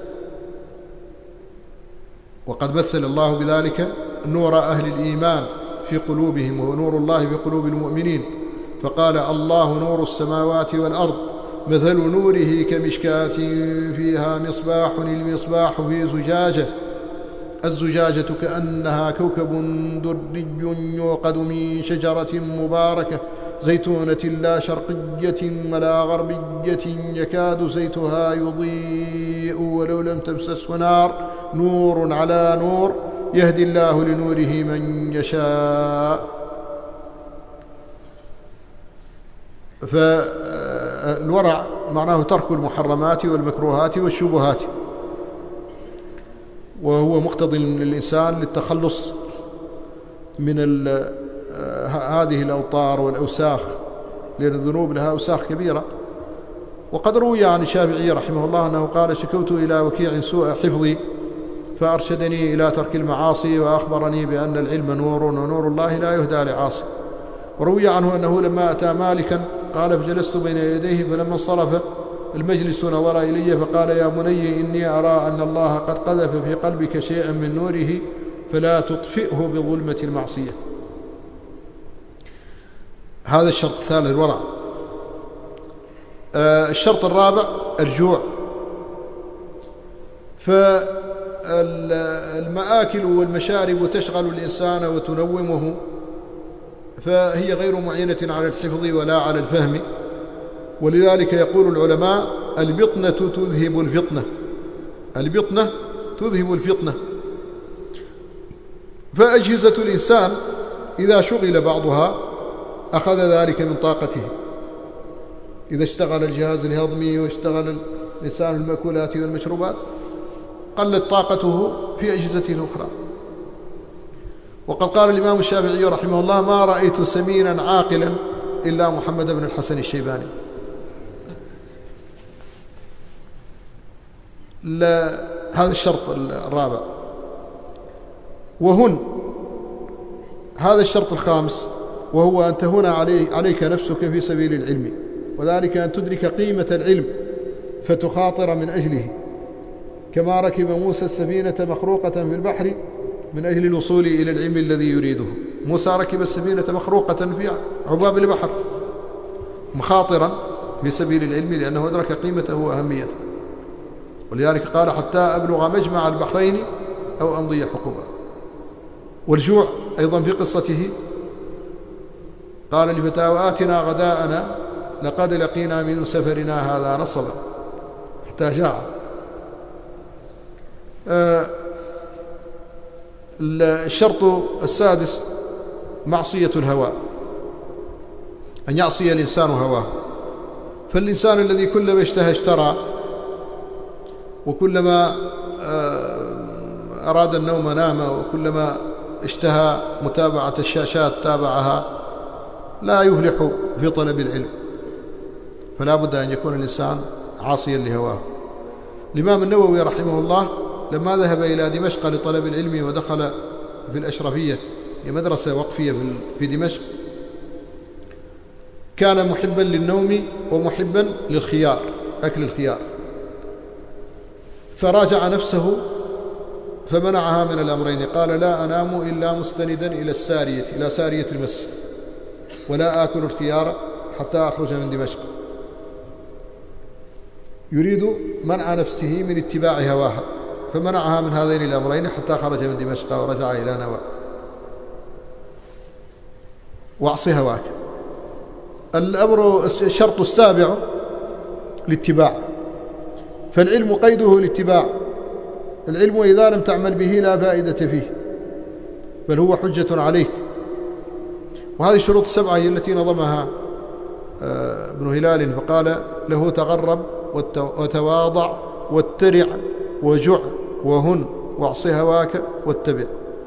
وقد مثل الله بذلك نور أهل الإيمان في قلوبهم، ونور الله في قلوب المؤمنين، فقال: الله نور السماوات والأرض، مثل نوره كمشكاة فيها مصباح، المصباح في زجاجة، الزجاجة كأنها كوكب دري يوقد من شجرة مباركة زيتونة لا شرقية ولا غربية يكاد زيتها يضيء ولو لم تمسسه نار، نور على نور يهدي الله لنوره من يشاء. فالورع معناه ترك المحرمات والمكروهات والشبهات، وهو مقتضي للإنسان للتخلص من هذه الأوطار والأوساخ، لأن الذنوب لها أوساخ كبيرة. وقد روي عن الشافعي رحمه الله أنه قال: شكوت إلى وكيع سوء حفظي فأرشدني إلى ترك المعاصي وأخبرني بأن العلم نور، ونور الله لا يهدى لعاصي. وروي عنه أنه لما أتى مالكا قال: فجلست بين يديه، فلما انصرف المجلس نظر إلي فقال: يا بني، إني أرى أن الله قد قذف في قلبك شيئا من نوره فلا تطفئه بظلمة المعصية. هذا الشرط الثالث الورع. الشرط الرابع الجوع. فالمآكل والمشارب تشغل الإنسان وتنومه، فهي غير معينة على الحفظ ولا على الفهم. ولذلك يقول العلماء: البطنة تذهب الفطنة، البطنة تذهب الفطنة. فأجهزة الإنسان إذا شغل بعضها أخذ ذلك من طاقته. إذا اشتغل الجهاز الهضمي واشتغل الإنسان المأكولات والمشروبات قلت طاقته في أجهزته الأخرى. وقد قال الإمام الشافعي رحمه الله: ما رأيت سمينا عاقلا إلا محمد بن الحسن الشيباني. هذا الشرط الرابع. وهن هذا الشرط الخامس، وهو أن تهون علي عليك نفسك في سبيل العلم، وذلك أن تدرك قيمة العلم فتخاطر من أجله، كما ركب موسى السفينة مخروقة في البحر من أجل الوصول إلى العلم الذي يريده. موسى ركب السفينة مخروقة في عباب البحر مخاطرا في سبيل العلم، لأنه أدرك قيمته وأهميته. ولذلك قال: حتى أبلغ مجمع البحرين أو أمضي حقوبا. والجوع أيضا في قصته قال لفتاه: آتنا غداءنا لقد لقينا من سفرنا هذا نصبا، حتى جاع. آه الشرط السادس معصية الهوى، أن يعصي الإنسان هواه. فالإنسان الذي كلما اشتهى اشترى، وكلما أراد النوم نام، وكلما اشتهى متابعة الشاشات تابعها، لا يفلح في طلب العلم. فلا بد أن يكون الإنسان عاصيا لهواه. الإمام النووي رحمه الله لما ذهب إلى دمشق لطلب العلم ودخل في الأشرفية، هي مدرسة وقفية في دمشق، كان محبا للنوم ومحبا للخيار، أكل الخيار، فراجع نفسه فمنعها من الأمرين. قال: لا أنام إلا مستندا إلى السارية، إلى سارية المسجد، ولا آكل الخيار حتى أخرج من دمشق. يريد منع نفسه من اتباع هواها، فمنعها من هذين الأمرين حتى خرج من دمشق ورجع إلى نوى. واعص هواك. الأمر الشرط السابع الاتباع، فالعلم قيده الاتباع. العلم إذا لم تعمل به لا فائدة فيه، بل هو حجة عليك. وهذه الشروط السبعة هي التي نظمها ابن هلال فقال له: تغرب وتواضع واترع وجع وهن واعص هواك واتبع.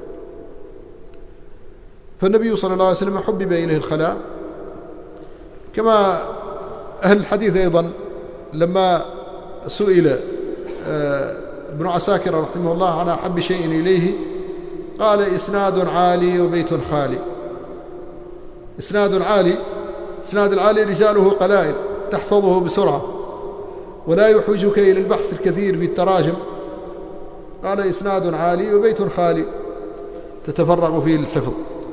فالنبي صلى الله عليه وسلم حبب إليه الخلاء، كما أهل الحديث أيضا لما سئل ابن عساكر رحمه الله عن أحب شيء إليه قال: إسناد عالي وبيت خالي. إسناد عالي، إسناد العالي رجاله قلائل تحفظه بسرعة ولا يحوجك إلى البحث الكثير في التراجم. قال: إسناد عالي وبيت خالي تتفرغ فيه للحفظ.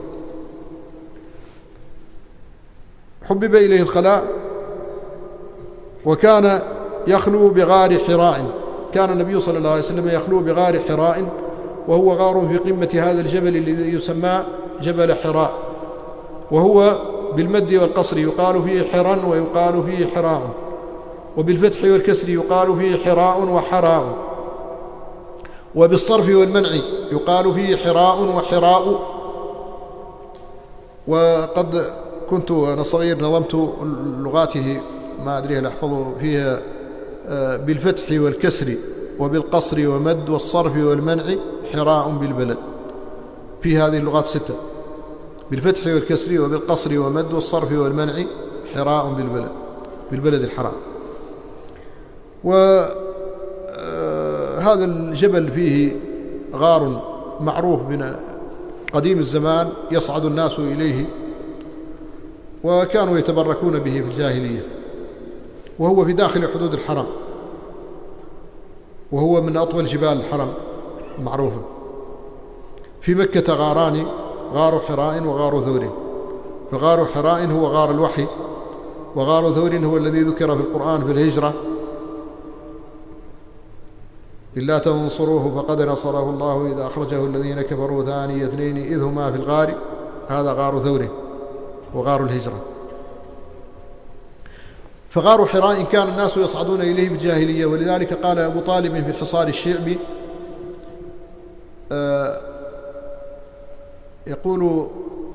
حبب إليه الخلاء، وكان يخلو بغار حراء. كان النبي صلى الله عليه وسلم يخلو بغار حراء، وهو غار في قمة هذا الجبل الذي يسمى جبل حراء، وهو بالمد والقصر يقال فيه حرا ويقال فيه حراء، وبالفتح والكسر يقال فيه حراء وحراء، وبالصرف والمنع يقال فيه حراء وحراء. وقد كنت أنا صغير نظمت لغاته ما أدري هل أحفظه فيها بالفتح والكسر وبالقصر ومد والصرف والمنع حراء بالبلد، في هذه اللغات الستة: بالفتح والكسر وبالقصر ومد والصرف والمنع حراء بالبلد، بالبلد الحرام. وهذا الجبل فيه غار معروف من قديم الزمان يصعد الناس إليه، وكانوا يتبركون به في الجاهلية، وهو في داخل حدود الحرم، وهو من أطول جبال الحرم معروفة. في مكة غاران: غار حراء وغار ثور. فغار حراء هو غار الوحي، وغار ثور هو الذي ذكر في القرآن في الهجرة: إلا تنصروه فقد نصره الله إذا أخرجه الذين كفروا ثاني اثنين إذ هما في الغار. هذا غار ثور وغار الهجرة. فغار حراء كان الناس يصعدون إليه بالجاهلية، ولذلك قال أبو طالب في حصار الشعب آه يقول: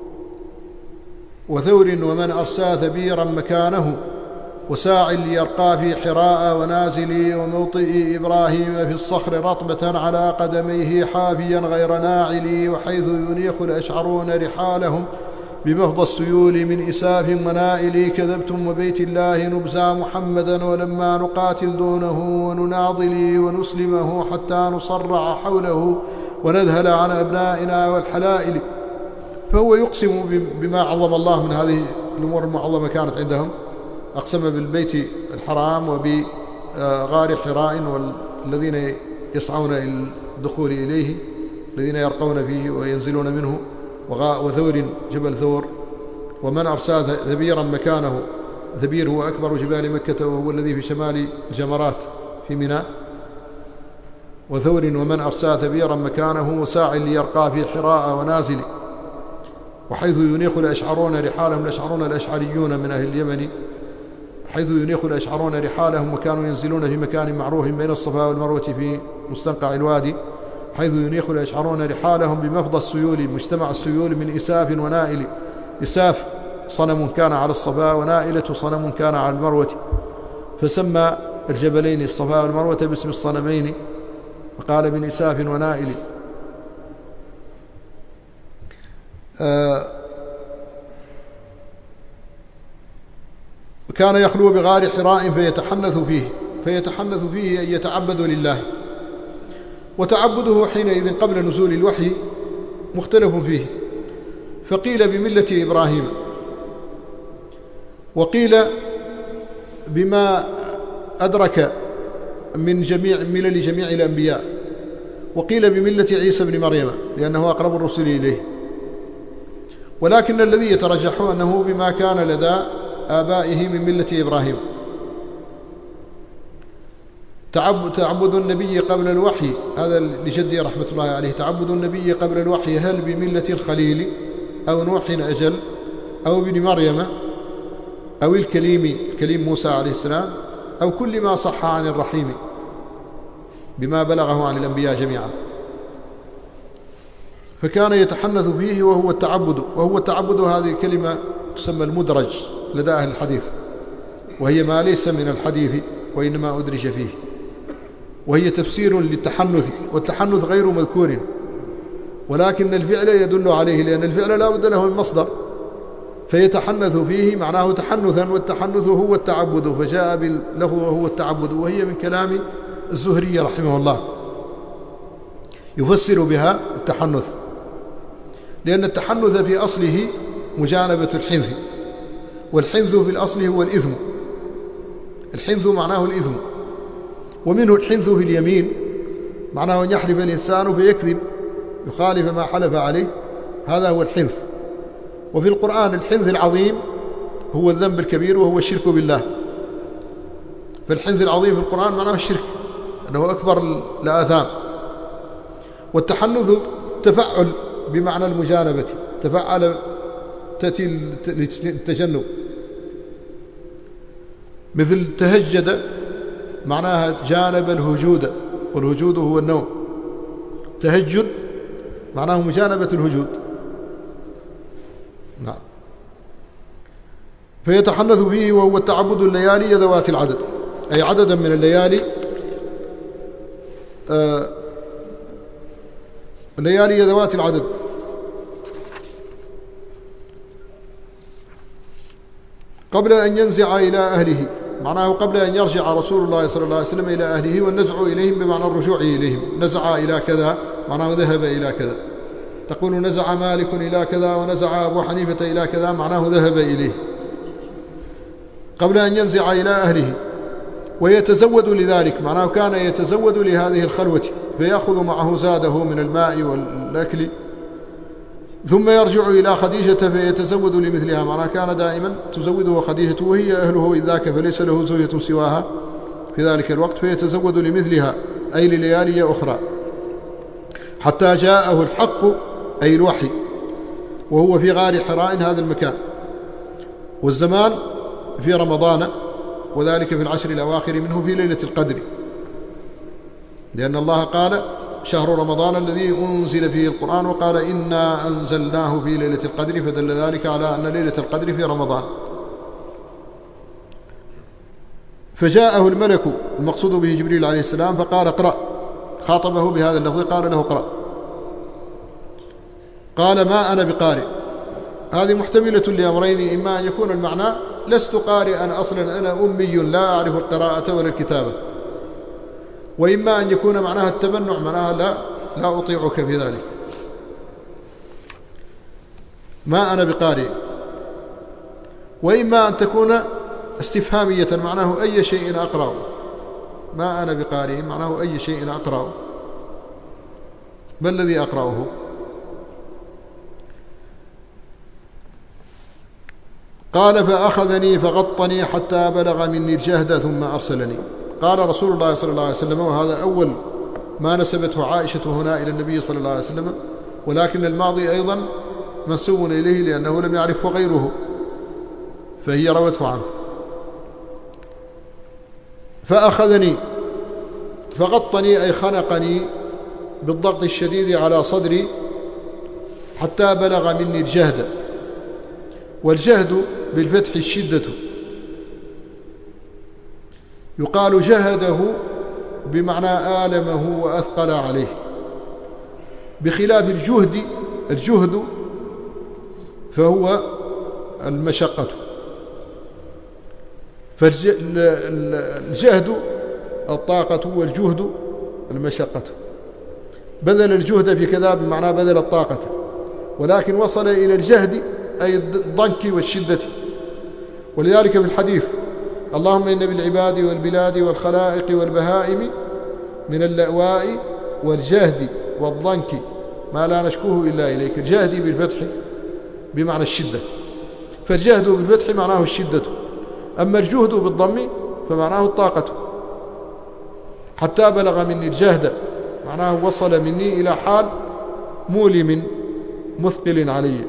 وثور ومن أرسى ثبيرا مكانه وساع ليرقى في حراء ونازلي وموطئ إبراهيم في الصخر رطبة على قدميه حافيا غير ناعلي وحيث ينيخ الأشعرون رحالهم بمفضى السيول من إساف منائل كذبتم وبيت الله نبزى محمدا ولما نقاتل دونه ونناضلي ونسلمه حتى نصرع حوله ونذهل عن أبنائنا والحلائل. فهو يقسم بما عظم الله من هذه الأمور المعظمة كانت عندهم. أقسم بالبيت الحرام وبغار حراء والذين يسعون إلى الدخول إليه، الذين يرقون فيه وينزلون منه، وثور جبل ثور، ومن أرسى ثبيرا مكانه. ثبير هو أكبر جبال مكة وهو الذي في شمال الجمرات في منى. وثور ومن أرسى ثبيرا مكانه وساع ليرقى في حراء ونازل وحيث ينيخ الأشعرون رحالهم. الأشعرون الأشعريون من أهل اليمن. حيث ينيخ الأشعرون رحالهم، وكانوا ينزلون في مكان معروف بين الصفا والمروة في مستنقع الوادي. حيث ينيخ الأشعرون رحالهم بمفضى السيول، مجتمع السيول من إساف ونائل. إساف صنم كان على الصفا، ونائلة صنم كان على المروة، فسمى الجبلين الصفا والمروة باسم الصنمين، وقال من إساف ونائل. آه كان يخلو بغار حراء فيتحنث فيه فيتحنث فيه أن يتعبد لله. وتعبده حينئذ قبل نزول الوحي مختلف فيه، فقيل بملة إبراهيم، وقيل بما أدرك من جميع ملل جميع الأنبياء، وقيل بملة عيسى بن مريم لأنه أقرب الرسل إليه، ولكن الذي يترجح أنه بما كان لدى آبائه من ملة إبراهيم. تعبد النبي قبل الوحي، هذا لجدي رحمة الله عليه، تعبد النبي قبل الوحي هل بملة الخليل أو نوح أجل أو ابن مريم أو الكليم الكليم موسى عليه السلام أو كل ما صح عن الرحيم بما بلغه عن الأنبياء جميعا. فكان يتحنث فيه وهو التعبد، وهو التعبد هذه الكلمة تسمى المدرج لدى أهل الحديث، وهي ما ليس من الحديث وإنما أدرج فيه، وهي تفسير للتحنث، والتحنث غير مذكور ولكن الفعل يدل عليه، لأن الفعل لا بد له المصدر، فيتحنث فيه معناه تحنثا، والتحنث هو التعبد، فجاء باللفظ وهو التعبد، وهي من كلام الزهري رحمه الله يفسر بها التحنث، لأن التحنث في أصله مجانبة الحنث، والحنث في الأصل هو الإثم، الحنث معناه الإثم، ومنه الحنث في اليمين معناه أن يحلف الإنسان فيكذب يخالف ما حلف عليه، هذا هو الحنث. وفي القرآن الحنث العظيم هو الذنب الكبير وهو الشرك بالله، فالحنث العظيم في القرآن معناه الشرك أنه أكبر الآثام. والتحنث تفعل بمعنى المجانبة، تفعل تأتي التجنب، مثل تهجد معناها جانب الهجود، والهجود هو النوم، تهجد معناه مجانبة الهجود. نعم. فيتحنث فيه وهو التعبد الليالي ذوات العدد، أي عددا من الليالي، آه الليالي ذوات العدد، قبل أن ينزع إلى أهله، معناه قبل أن يرجع رسول الله صلى الله عليه وسلم إلى أهله، والنزع إليهم بمعنى الرجوع إليهم، نزع إلى كذا معناه ذهب إلى كذا، تقول نزع مالك إلى كذا ونزع أبو حنيفة إلى كذا معناه ذهب إليه، قبل أن ينزع إلى أهله. ويتزود لذلك معناه كان يتزود لهذه الخلوة، فيأخذ معه زاده من الماء والأكل، ثم يرجع إلى خديجة فيتزود لمثلها، معناه كان دائما تزوده خديجة وهي أهله إذ ذاك، فليس له زوجة سواها في ذلك الوقت، فيتزود لمثلها أي لليالي أخرى، حتى جاءه الحق أي الوحي، وهو في غار حراء هذا المكان. والزمان في رمضان، وذلك في العشر الأواخر منه في ليلة القدر، لأن الله قال شهر رمضان الذي أنزل فيه القرآن، وقال إنا أنزلناه في ليلة القدر، فدل ذلك على أن ليلة القدر في رمضان. فجاءه الملك المقصود به جبريل عليه السلام فقال اقرأ، خاطبه بهذا اللفظ قال له اقرأ، قال ما أنا بقارئ. هذه محتملة لأمرين، إما أن يكون المعنى لست قارئا أصلا، أنا أمي لا أعرف القراءة ولا الكتابة، وإما أن يكون معناها التمنع، معناها لا, لا أطيعك في ذلك، ما أنا بقارئ. وإما أن تكون استفهامية معناه أي شيء أقرأ، ما أنا بقارئ معناه أي شيء أقرأ، ما الذي أقرأه؟ قال فأخذني فغطني حتى بلغ مني الجهد ثم أرسلني. قال رسول الله صلى الله عليه وسلم، وهذا أول ما نسبته عائشة هنا إلى النبي صلى الله عليه وسلم، ولكن الماضي أيضا منسوب إليه لأنه لم يعرفه غيره، فهي روته عنه. فأخذني فغطني أي خنقني بالضغط الشديد على صدري حتى بلغ مني الجهد، والجهد بالفتح الشدة، يقال جهده بمعنى آلمه وأثقل عليه، بخلاف الجهد، الجهد فهو المشقة، فالجهد الطاقة والجهد المشقة، بذل الجهد في كذا بمعنى بذل الطاقة، ولكن وصل إلى الجهد أي الضنك والشدة. ولذلك في الحديث اللهم إن بالعباد والبلاد والخلائق والبهائم من اللأواء والجهد والضنك ما لا نشكوه إلا إليك، الجهد بالفتح بمعنى الشدة، فالجهد بالفتح معناه الشدة، أما الجهد بالضم فمعناه الطاقة. حتى بلغ مني الجهد معناه وصل مني إلى حال مولم مثقل علي.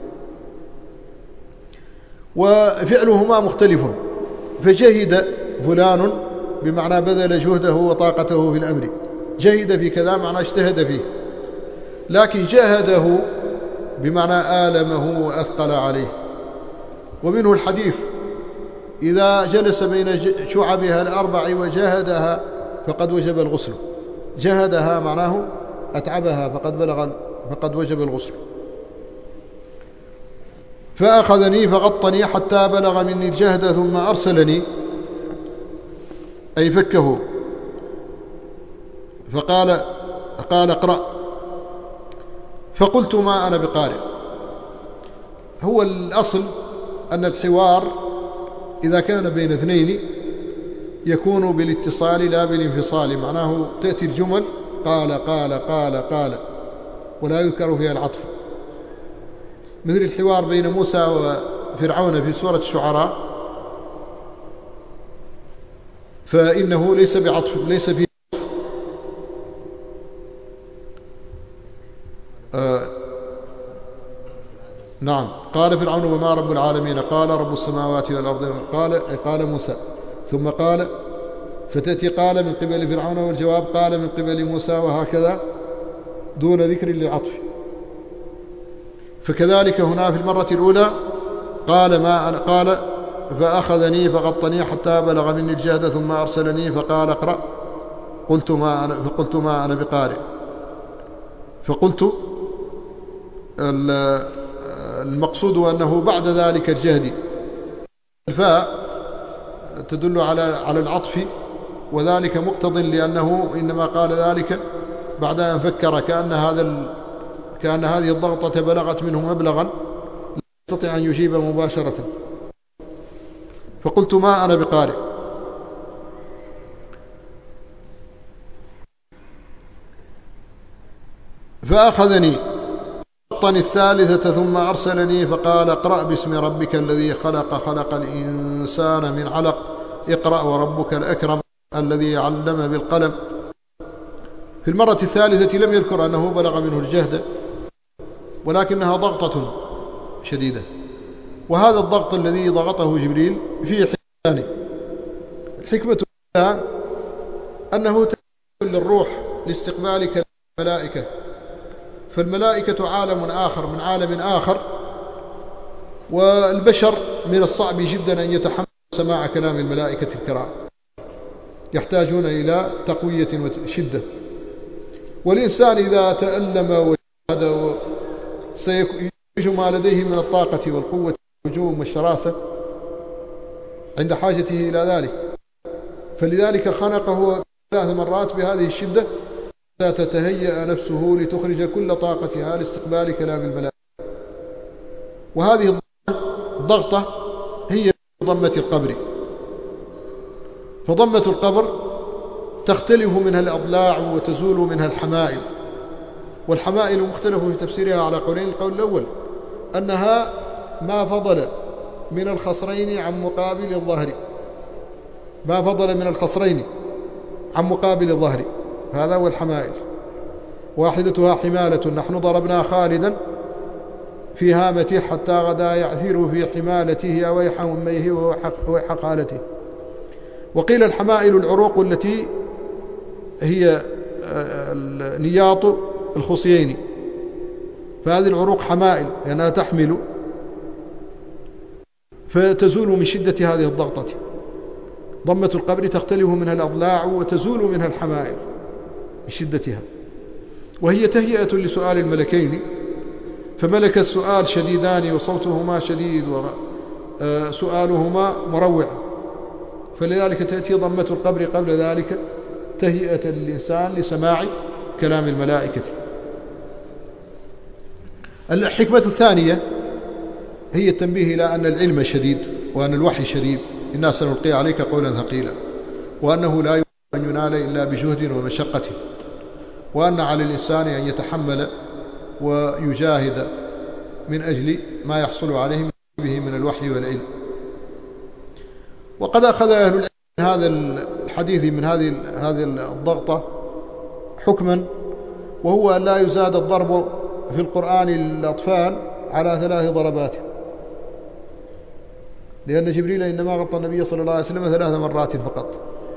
وفعلهما مختلف، فجهد فلان بمعنى بذل جهده وطاقته في الأمر، جهد في كذا معنى اجتهد فيه، لكن جاهده بمعنى آلمه وأثقل عليه. ومنه الحديث إذا جلس بين شعبها الأربع وجاهدها فقد وجب الغسل. جاهدها معناه أتعبها فقد بلغ فقد وجب الغسل. فأخذني فغطني حتى بلغ مني الجهد ثم أرسلني، أي فكه، فقال قال اقرأ، فقلت ما أنا بقارئ. هو الأصل أن الحوار إذا كان بين اثنين يكون بالاتصال لا بالانفصال، معناه تأتي الجمل قال قال قال قال ولا يذكر فيها العطف، مثل الحوار بين موسى وفرعون في سورة الشعراء، فإنه ليس بعطف، ليس فيه آه نعم. قال فرعون وما رب العالمين؟ قال رب السماوات والأرض. قال قال موسى، ثم قال، فتأتي قال من قبل فرعون، والجواب قال من قبل موسى، وهكذا دون ذكر للعطف. فكذلك هنا في المرة الأولى قال ما أنا قال فأخذني فغطني حتى بلغ مني الجهد ثم أرسلني فقال اقرأ، قلت ما أنا فقلت ما أنا بقارئ. فقلت المقصود أنه بعد ذلك الجهد. الفاء تدل على على العطف، وذلك مقتض لأنه إنما قال ذلك بعد أن فكر، كأن هذا ال... كأن هذه الضغطة بلغت منه مبلغا لا يستطيع أن يجيب مباشرة. فقلت ما أنا بقارئ. فأخذني غطني الثالثة ثم أرسلني فقال اقرأ باسم ربك الذي خلق خلق الإنسان من علق اقرأ وربك الأكرم الذي علم بالقلم. في المرة الثالثة لم يذكر أنه بلغ منه الجهد، ولكنها ضغطة شديدة، وهذا الضغط الذي ضغطه جبريل فيه حكمة. الحكمة أنه تأهيل للروح لاستقبال كلام الملائكة، فالملائكة عالم آخر من عالم آخر، والبشر من الصعب جدا أن يتحمل سماع كلام الملائكة الكرام، يحتاجون إلى تقوية وشدة. والإنسان إذا تألم وجهد سيخرج ما لديه من الطاقة والقوة والهجوم والشراسة عند حاجته إلى ذلك، فلذلك خنقه ثلاث مرات بهذه الشدة حتى تتهيأ نفسه لتخرج كل طاقتها لاستقبال كلام الملائكة. وهذه الضغطة هي ضمة القبر. فضمة القبر تختلف منها الأضلاع وتزول منها الحمائل، والحمائل مختلف في تفسيرها على قولين. القول الأول أنها ما فضل من الخصرين عن مقابل الظهر، ما فضل من الخصرين عن مقابل الظهر، هذا هو الحمائل. واحدتها حمالة نحن ضربنا خالدا في هامته حتى غدا يعثر في حمالته ويح أميه ويح خالته. وقيل الحمائل العروق التي هي نياط الخصيين، فهذه العروق حمائل لأنها تحمل، فتزول من شدة هذه الضغطة. ضمة القبر تختلف منها الأضلاع وتزول منها الحمائل بشدتها، وهي تهيئة لسؤال الملكين، فملك السؤال شديدان وصوتهما شديد وسؤالهما مروع، فلذلك تأتي ضمة القبر قبل ذلك تهيئة للإنسان لسماع كلام الملائكة. الحكمة الثانية هي التنبيه إلى أن العلم شديد، وأن الوحي شديد، إنا سنلقي عليك قولا ثقيلا، وأنه لا يمكن أن ينال إلا بجهد ومشقة، وأن على الإنسان أن يتحمل ويجاهد من أجل ما يحصل عليه به من الوحي والعلم. وقد أخذ أهل العلم من هذا الحديث من هذه هذه الضغطة حكما، وهو أن لا يزاد الضرب في القرآن للأطفال على ثلاث ضربات، لأن جبريل إنما غطى النبي صلى الله عليه وسلم ثلاث مرات فقط،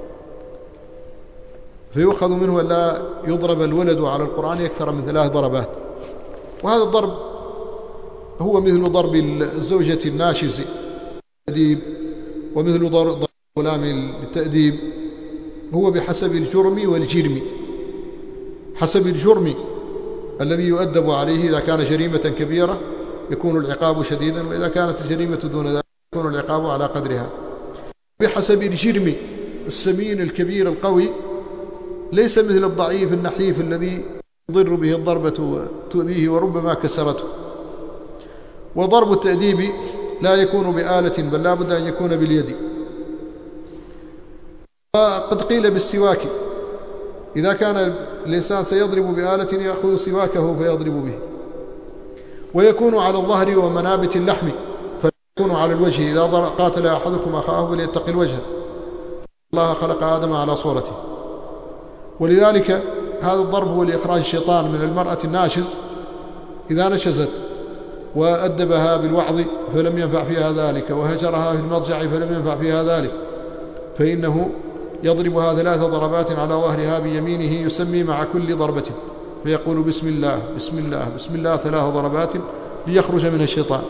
فيؤخذ منه أن لا يضرب الولد على القرآن أكثر من ثلاث ضربات. وهذا الضرب هو مثل ضرب الزوجة الناشز بالتأديب، ومثل ضرب الغلام بالتأديب، هو بحسب الجرم والجرم. حسب الجرم الذي يؤدب عليه، إذا كان جريمة كبيرة يكون العقاب شديدا، وإذا كانت الجريمة دون ذلك يكون العقاب على قدرها. بحسب الجرم السمين الكبير القوي، ليس مثل الضعيف النحيف الذي يضر به الضربة وتؤذيه وربما كسرته. وضرب التأديب لا يكون بآلة، بل لا بد أن يكون باليد. وقد قيل بالسواك، إذا كان الإنسان سيضرب بآلة يأخذ سواكه فيضرب به. ويكون على الظهر ومنابت اللحم، فيكون على الوجه. إذا قاتل أحدكم أخاه فليتقي الوجه، الله خلق آدم على صورته. ولذلك هذا الضرب هو لإخراج الشيطان من المرأة الناشز إذا نشزت، وأدبها بالوعظ فلم ينفع فيها ذلك، وهجرها في المضجع فلم ينفع فيها ذلك، فإنه يضربها ثلاث ضربات على ظهرها بيمينه، يسمي مع كل ضربة فيقول بسم الله بسم الله بسم الله ثلاث ضربات ليخرج من الشيطان.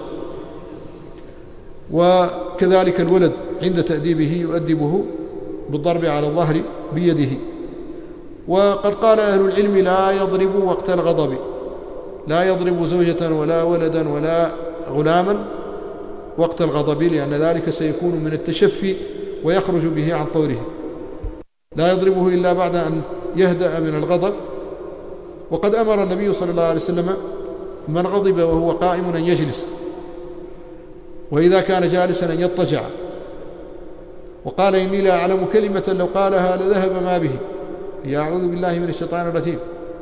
وكذلك الولد عند تأديبه يؤدبه بالضرب على الظهر بيده. وقد قال أهل العلم لا يضرب وقت الغضب، لا يضرب زوجة ولا ولدا ولا غلاما وقت الغضب، لأن ذلك سيكون من التشفي ويخرج به عن طوره. لا يضربه إلا بعد أن يهدأ من الغضب. وقد أمر النبي صلى الله عليه وسلم من غضب وهو قائم أن يجلس، وإذا كان جالسا أن يضطجع. وقال إني لا أعلم كلمة لو قالها لذهب ما به، يعوذ بالله من الشيطان الرجيم.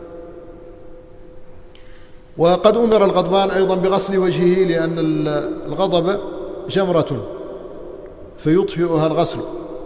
وقد أمر الغضبان أيضا بغسل وجهه، لأن الغضب جمرة فيطفئها الغسل.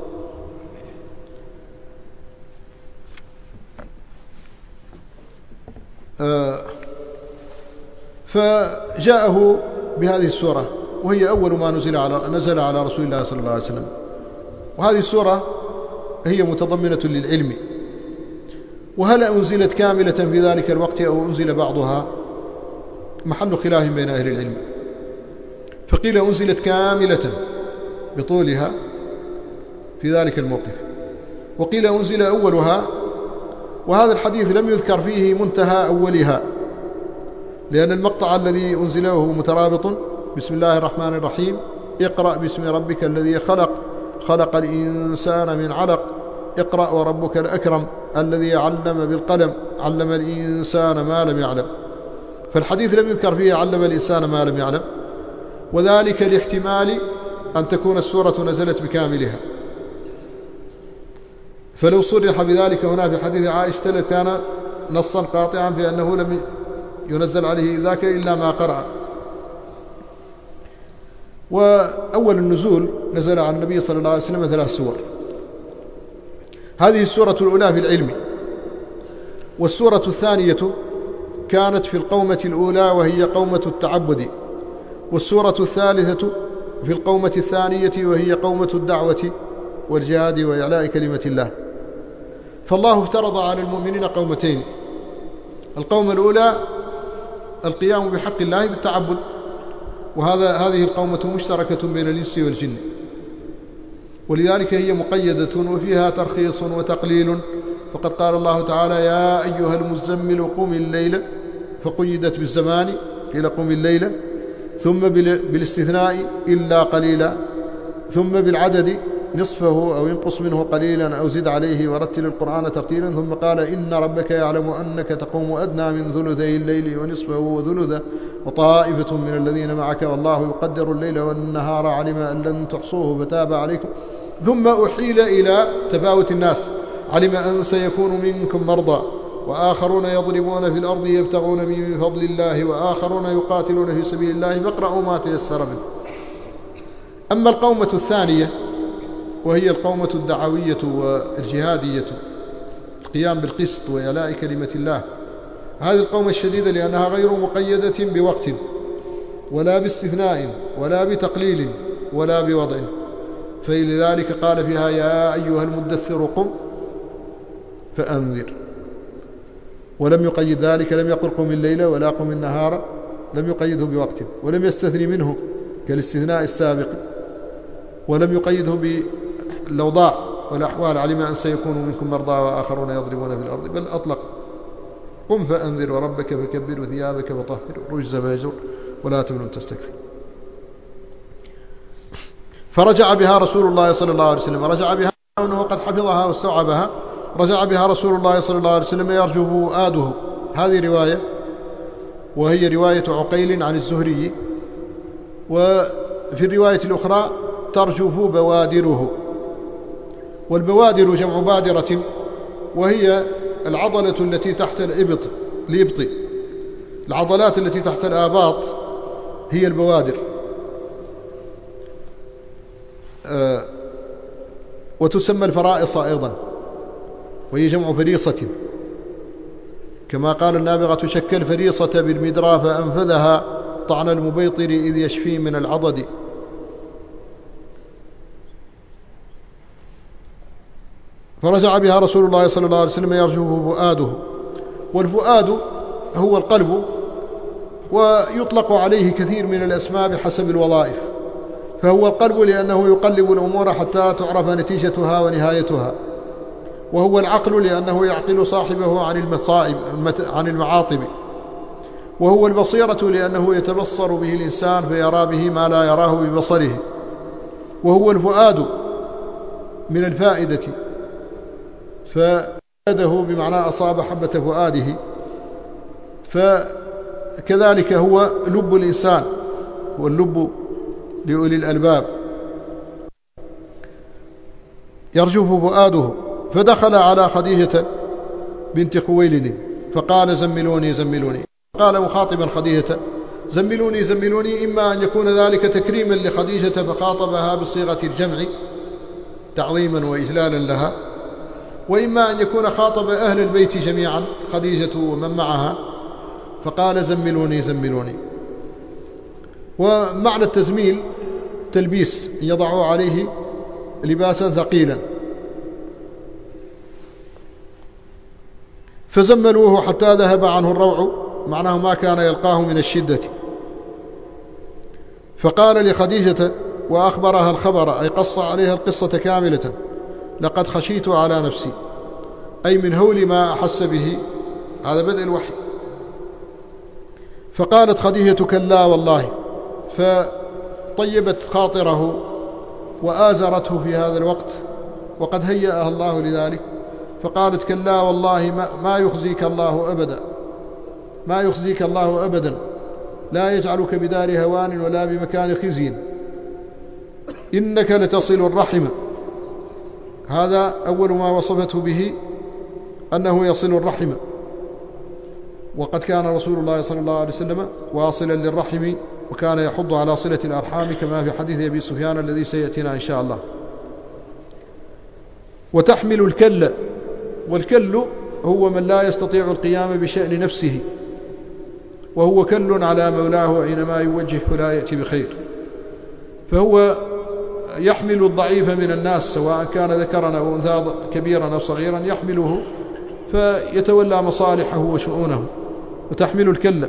فجاءه بهذه السورة، وهي أول ما نزل على, نزل على رسول الله صلى الله عليه وسلم. وهذه السورة هي متضمنة للعلم. وهل أنزلت كاملة في ذلك الوقت أو أنزل بعضها؟ محل خلاف بين أهل العلم. فقيل أنزلت كاملة بطولها في ذلك الموقف، وقيل أنزل أولها. وهذا الحديث لم يذكر فيه منتهى أولها، لأن المقطع الذي أنزله مترابط بسم الله الرحمن الرحيم، اقرأ باسم ربك الذي خلق خلق الإنسان من علق اقرأ وربك الأكرم الذي علم بالقلم علم الإنسان ما لم يعلم. فالحديث لم يذكر فيه علم الإنسان ما لم يعلم، وذلك لاحتمال أن تكون السورة نزلت بكاملها. فلو صرح بذلك هنا في حديث عائشة لكان نصا قاطعا في أنه لم ينزل عليه ذاك إلا ما قرأ. وأول النزول نزل على النبي صلى الله عليه وسلم ثلاث سور. هذه السورة الأولى في العلم، والسورة الثانية كانت في القومة الأولى وهي قومة التعبد، والسورة الثالثة في القومة الثانية وهي قومة الدعوة والجهاد وإعلاء كلمة الله. فالله افترض على المؤمنين قومتين: القومة الأولى القيام بحق الله بالتعبد، وهذا هذه القومة مشتركة بين الإنس والجن، ولذلك هي مقيدة وفيها ترخيص وتقليل. فقد قال الله تعالى: يا أيها المزمل قم الليل، فقيدت بالزمان إلى قم الليل، ثم بالاستثناء إلا قليلا، ثم بالعدد نصفه أو ينقص منه قليلا أو زد عليه ورتل القرآن ترتيلا، ثم قال: إن ربك يعلم أنك تقوم أدنى من ثلثي الليل ونصفه وثلثه وطائفة من الذين معك والله يقدر الليل والنهار علم أن لن تحصوه فتاب عليكم. ثم أحيل إلى تفاوت الناس: علم أن سيكون منكم مرضى وآخرون يضربون في الأرض يبتغون من فضل الله وآخرون يقاتلون في سبيل الله فاقرأوا ما تيسر منه. أما القومة الثانية وهي القومة الدعوية والجهادية القيام بالقسط وإعلاء كلمة الله، هذه القومة الشديدة لأنها غير مقيدة بوقت ولا باستثناء ولا بتقليل ولا بوضع، فلذلك قال فيها يا أيها المدثر قم فأنذر، ولم يقيد ذلك، لم يقل قم الليل ولا قم النهار، لم يقيده بوقت ولم يستثني منه كالاستثناء السابق، ولم يقيده بالأوضاع والأحوال علم أن سيكون منكم مرضى وآخرون يضربون في الأرض، بل أطلق قم فأنذر وربك فكبر وثيابك فطهر رجز فاهجر ولا تمنن تستكثر. فرجع بها رسول الله صلى الله عليه وسلم، رجع بها أنه قد حفظها واستوعبها، رجع بها رسول الله صلى الله عليه وسلم يرجو فؤاده. هذه رواية وهي رواية عقيل عن الزهري، وفي الرواية الأخرى ترجف بوادره، والبوادر جمع بادرة وهي العضلة التي تحت الإبط الإبط العضلات التي تحت الآباط هي البوادر. أه وتسمى الفرائص أيضا وهي جمع فريصة، كما قال النابغة شك الفريصة بالمدرى فأنفذها طعن المبيطر إذ يشفي من العضد. فرجع بها رسول الله صلى الله عليه وسلم يرجوه فؤاده، والفؤاد هو القلب، ويطلق عليه كثير من الأسماء بحسب الوظائف، فهو القلب لأنه يقلب الأمور حتى تعرف نتيجتها ونهايتها، وهو العقل لأنه يعقل صاحبه عن المصائب عن المعاطب، وهو البصيرة لأنه يتبصر به الإنسان فيرى به ما لا يراه ببصره، وهو الفؤاد من الفائدة ففاده بمعنى أصاب حبة فؤاده، فكذلك هو لب الإنسان واللب لأولي الألباب. يرجف فؤاده، فدخل على خديجة بنت خويلد فقال زملوني زملوني، قال مخاطبا خديجة زملوني زملوني، إما أن يكون ذلك تكريما لخديجة فخاطبها بصيغة الجمع تعظيما وإجلالا لها، وإما أن يكون خاطب أهل البيت جميعا خديجة ومن معها فقال زملوني زملوني. ومعنى التزميل تلبيس، يضع عليه لباسا ثقيلا، فزملوه حتى ذهب عنه الروع، معناه ما كان يلقاه من الشدة. فقال لخديجة وأخبرها الخبر، أي قص عليها القصة كاملة، لقد خشيت على نفسي، أي من هول ما أحس به، هذا بدء الوحي. فقالت خديجة كلا والله، فطيبت خاطره وآزرته في هذا الوقت وقد هيأها الله لذلك، فقالت كلا والله ما يخزيك الله أبدا، ما يخزيك الله أبدا، لا يجعلك بدار هوان ولا بمكان خزي، إنك لتصل الرحم. هذا أول ما وصفته به أنه يصل الرحم، وقد كان رسول الله صلى الله عليه وسلم واصلا للرحم، وكان يحض على صلة الأرحام كما في حديث أبي سفيان الذي سيأتينا إن شاء الله. وتحمل الكل، والكل هو من لا يستطيع القيام بشأن نفسه، وهو كل على مولاه أينما يوجه فلا يأتي بخير، فهو يحمل الضعيف من الناس سواء كان ذكرا أو أنثى كبيرا أو صغيرا، يحمله فيتولى مصالحه وشؤونه. وتحمل الكل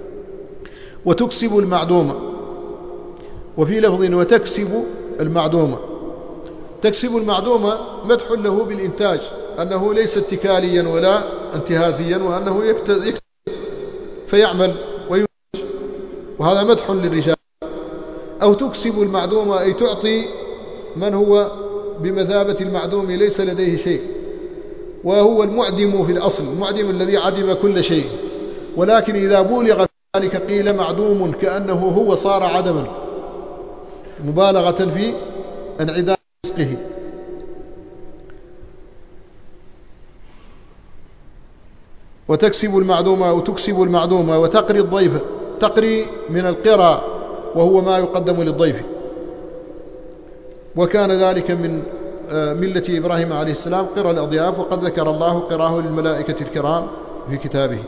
وتكسب المعدومة، وفي لفظ وتكسب المعدومة. تكسب المعدومة مدح له بالإنتاج، أنه ليس اتكاليا ولا انتهازيا، وأنه يكتسب فيعمل وينتج، وهذا مدح للرجال. أو تكسب المعدومة أي تعطي من هو بمثابة المعدوم ليس لديه شيء، وهو المعدم في الأصل، المعدم الذي عدم كل شيء، ولكن إذا بولغ ذلك قيل معدوم كأنه هو صار عدما، مبالغة في انعدام رزقه. وتكسب المعدومة أو تكسب المعدومة وتقري الضيف. تقري من القرى وهو ما يقدم للضيف، وكان ذلك من ملة إبراهيم عليه السلام قرى الأضياف، وقد ذكر الله قراه للملائكة الكرام في كتابه.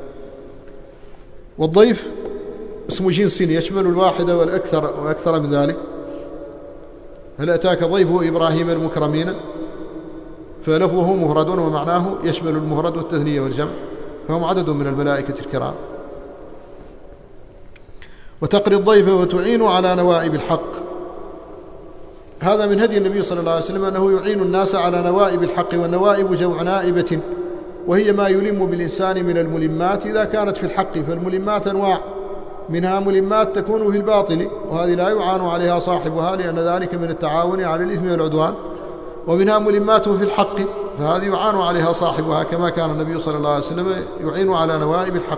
والضيف اسم جنس يشمل الواحد والأكثر وأكثر من ذلك. هل أتاك ضيف إبراهيم المكرمين، فلفظه مفرد ومعناه يشمل المفرد والتثنية والجمع، فهم عدد من الملائكة الكرام. وتقري الضيف وتعين على نوائب الحق. هذا من هدي النبي صلى الله عليه وسلم أنه يعين الناس على نوائب الحق. والنوائب جمع نائبة، وهي ما يلم بالإنسان من الملمات إذا كانت في الحق. فالملمات أنواع، منها ملمات تكون في الباطل، وهذه لا يعان عليها صاحبها لأن ذلك من التعاون على الإثم والعدوان. ومنها ملمات في الحق، فهذه يعان عليها صاحبها، كما كان النبي صلى الله عليه وسلم يعين على نوائب الحق.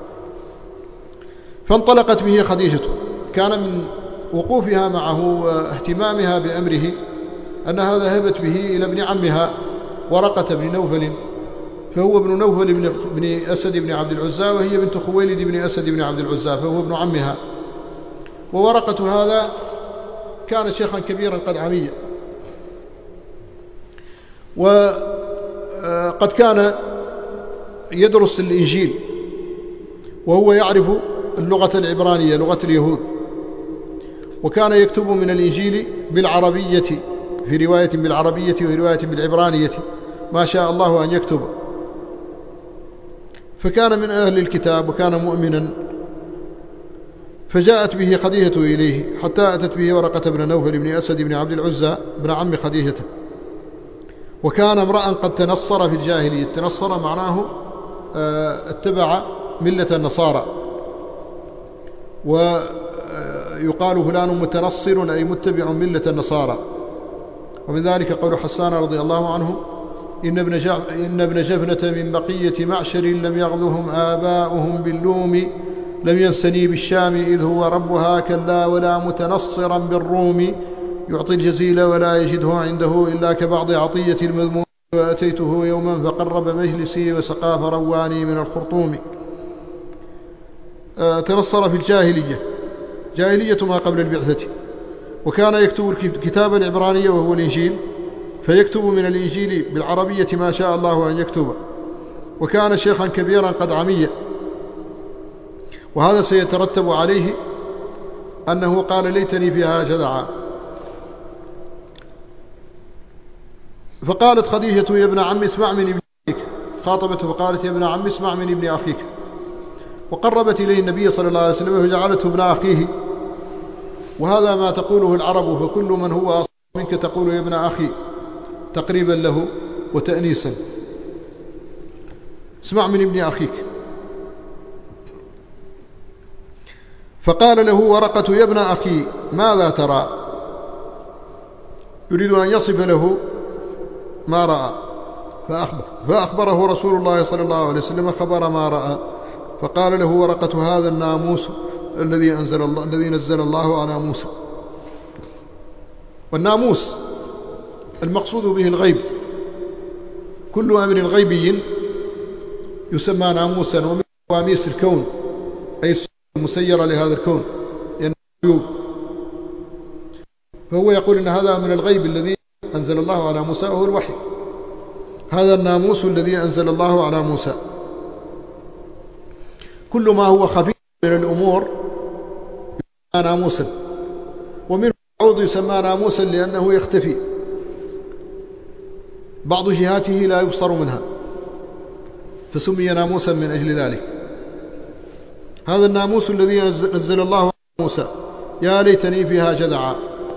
فانطلقت به خديجة. كان من وقوفها معه واهتمامها بأمره أنها ذهبت به إلى ابن عمها ورقة بن نوفل، فهو ابن نوفل بن, بن أسد بن عبد العزى، وهي بنت خويلد بن أسد بن عبد العزى، فهو ابن عمها. وورقة هذا كان شيخا كبيرا قد عمي، وقد كان يدرس الإنجيل، وهو يعرف اللغة العبرانية لغة اليهود، وكان يكتب من الإنجيل بالعربية، في رواية بالعربية وفي رواية بالعبرانية ما شاء الله أن يكتب. فكان من أهل الكتاب وكان مؤمنا. فجاءت به خديجة إليه حتى أتت به ورقة بن نوفل بن أسد بن عبد العزى بن عم خديجة. وكان امرأ قد تنصر في الجاهلية. تنصر معناه اتبع ملة النصارى، ويقال فلان متنصر أي متبع ملة النصارى. ومن ذلك قول حسان رضي الله عنه: إن ابن, إن ابن جفنة من بقية معشر لم يغضهم آباؤهم باللوم، لم ينسني بالشام إذ هو ربها كلا، ولا متنصرا بالروم يعطي الجزيل ولا يجده عنده إلا كبعض عطية المذموم. وأتيته يوما فقرب مجلسي وسقى فرواني من الخرطوم. آه تنصر في الجاهلية، جاهلية ما قبل البعثة. وكان يكتب الكتاب العبرانية وهو الإنجيل، فيكتب من الإنجيل بالعربية ما شاء الله أن يكتب. وكان شيخا كبيرا قد عمي، وهذا سيترتب عليه أنه قال: ليتني فيها جذعا. فقالت خديجة: يا ابن عم اسمع من ابن أخيك. خاطبته فقالت: يا ابن عم اسمع من ابن أخيك. وقربت إليه النبي صلى الله عليه وسلم وجعلته ابن أخيه. وهذا ما تقوله العرب، فكل من هو أصغر منك تقول يا ابن أخي، تقريبا له وتأنيسا. اسمع من ابن أخيك. فقال له ورقة: يا ابن أخي ماذا ترى؟ يريد أن يصف له ما رأى. فأخبر فأخبره رسول الله صلى الله عليه وسلم خبر ما رأى. فقال له ورقة: هذا الناموس الذي أنزل الله الذي نزل الله على موسى. والناموس المقصود به الغيب، كل أمر غيبي يسمى ناموسا. ومن نواميس الكون أي المسيرة لهذا الكون، لأنه غيوب. فهو يقول إن هذا من الغيب الذي أنزل الله على موسى، وهو الوحي. هذا الناموس الذي أنزل الله على موسى. كل ما هو خفي من الأمور يسمى ناموسا، ومنه العوض يسمى ناموسا لأنه يختفي، بعض جهاته لا يبصر منها، فسمي ناموسا من أجل ذلك. هذا الناموس الذي نزل الله على موسى: يا ليتني فيها جذعا.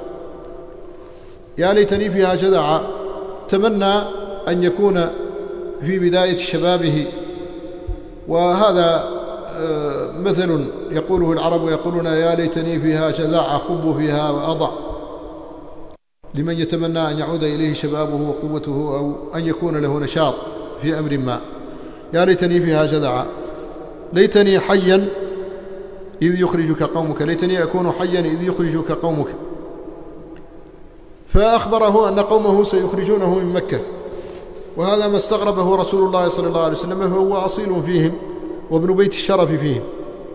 يا ليتني فيها جذعا، تمنى أن يكون في بداية شبابه. وهذا مثل يقوله العرب، يقولون: يا ليتني فيها جذع أخب فيها وأضع، لمن يتمنى أن يعود إليه شبابه وقوته، أو أن يكون له نشاط في أمر ما. يا ليتني فيها جذع، ليتني حيا إذ يخرجك قومك، ليتني أكون حيا إذ يخرجك قومك. فأخبره أن قومه سيخرجونه من مكة، وهذا ما استغربه رسول الله صلى الله عليه وسلم، فهو أصيل فيهم وابن بيت الشرف فيهم.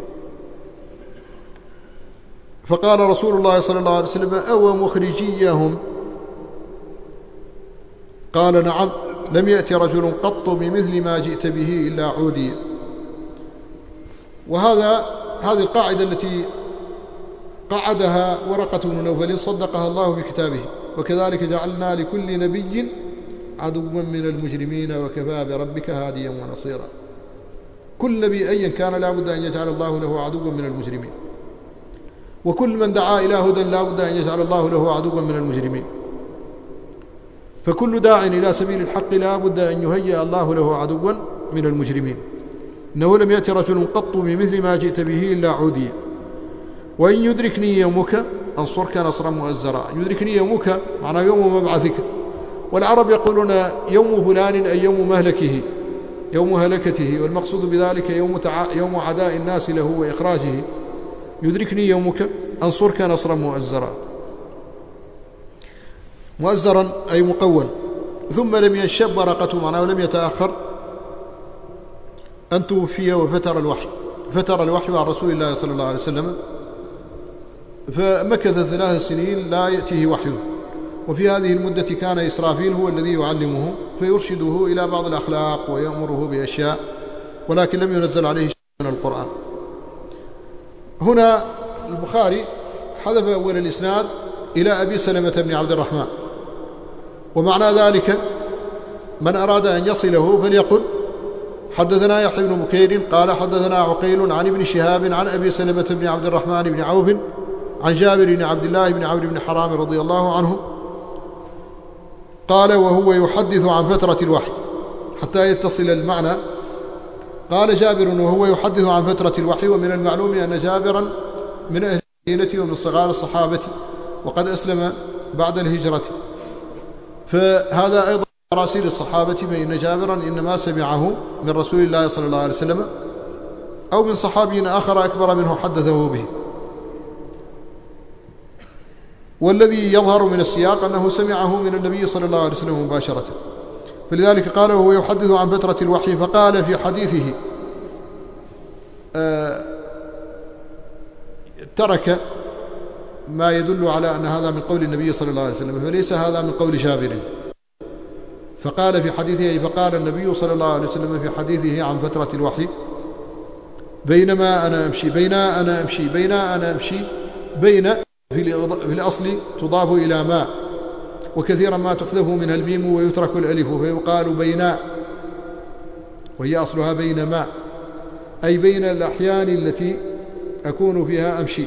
فقال رسول الله صلى الله عليه وسلم: أو مخرجيهم؟ قال: نعم، لم يأتي رجل قط بمثل ما جئت به إلا عودي. وهذا هذه القاعدة التي قعدها ورقة بن نوفل صدقها الله في كتابه: وكذلك جعلنا لكل نبي عدوا من المجرمين وكفى بربك هاديا ونصيرا. كل نبي أيا كان لا بد أن يجعل الله له عدوا من المجرمين، وكل من دعا إلى هدى لا بد أن يجعل الله له عدوا من المجرمين. فكل داع إلى سبيل الحق لا بد أن يهيئ الله له عدوا من المجرمين. إنه لم يأتي رجل قط بمثل ما جئت به إلا عودي. وإن يدركني يومك أنصرك نصرا مؤزرا. يدركني يومك معنى يوم مبعثك. والعرب يقولون يوم فلان أي يوم مهلكه، يوم هلكته، والمقصود بذلك يوم, تع... يوم عداء الناس له وإخراجه. يدركني يومك أنصرك نصرا مؤزرا. مؤزرا أي مقوّن. ثم لم ينشب ورقته معناه ولم يتأخر أن توفي وفتر الوحي. فتر الوحي عن رسول الله صلى الله عليه وسلم، فمكث ثلاث سنين لا يأتيه وحي. وفي هذه المدة كان إسرافيل هو الذي يعلمه فيرشده إلى بعض الأخلاق ويأمره بأشياء، ولكن لم ينزل عليه شيء من القرآن. هنا البخاري حذف أول الإسناد إلى أبي سلمة بن عبد الرحمن، ومعنى ذلك من أراد أن يصله فليقل: حدثنا يحيى بن بكير قال حدثنا عقيل عن ابن شهاب عن أبي سلمة بن عبد الرحمن بن عوف عن جابر بن عبد الله بن عمرو بن حرام رضي الله عنه قال وهو يحدث عن فترة الوحي حتى يتصل المعنى. قال جابر وهو يحدث عن فترة الوحي: ومن المعلوم أن جابرا من أهل المدينة ومن صغار الصحابة وقد أسلم بعد الهجرة، فهذا أيضا مراسيل الصحابة، فإن جابرا إنما سمعه من رسول الله صلى الله عليه وسلم أو من صحابي آخر أكبر منه حدثه به. والذي يظهر من السياق أنه سمعه من النبي صلى الله عليه وسلم مباشرة، فلذلك قال وهو يحدث عن فترة الوحي. فقال في حديثه آه ترك ما يدل على أن هذا من قول النبي صلى الله عليه وسلم، فليس هذا من قول جابر. فقال في حديثه: فقال النبي صلى الله عليه وسلم في حديثه عن فترة الوحي: بينما أنا أمشي بين أنا أمشي بين أنا أمشي بين في الأصل تضاف إلى ما، وكثيرا ما تحذف منها الميم ويترك الألف فيقال بينا، وهي أصلها بينما، أي بين الأحيان التي أكون فيها أمشي.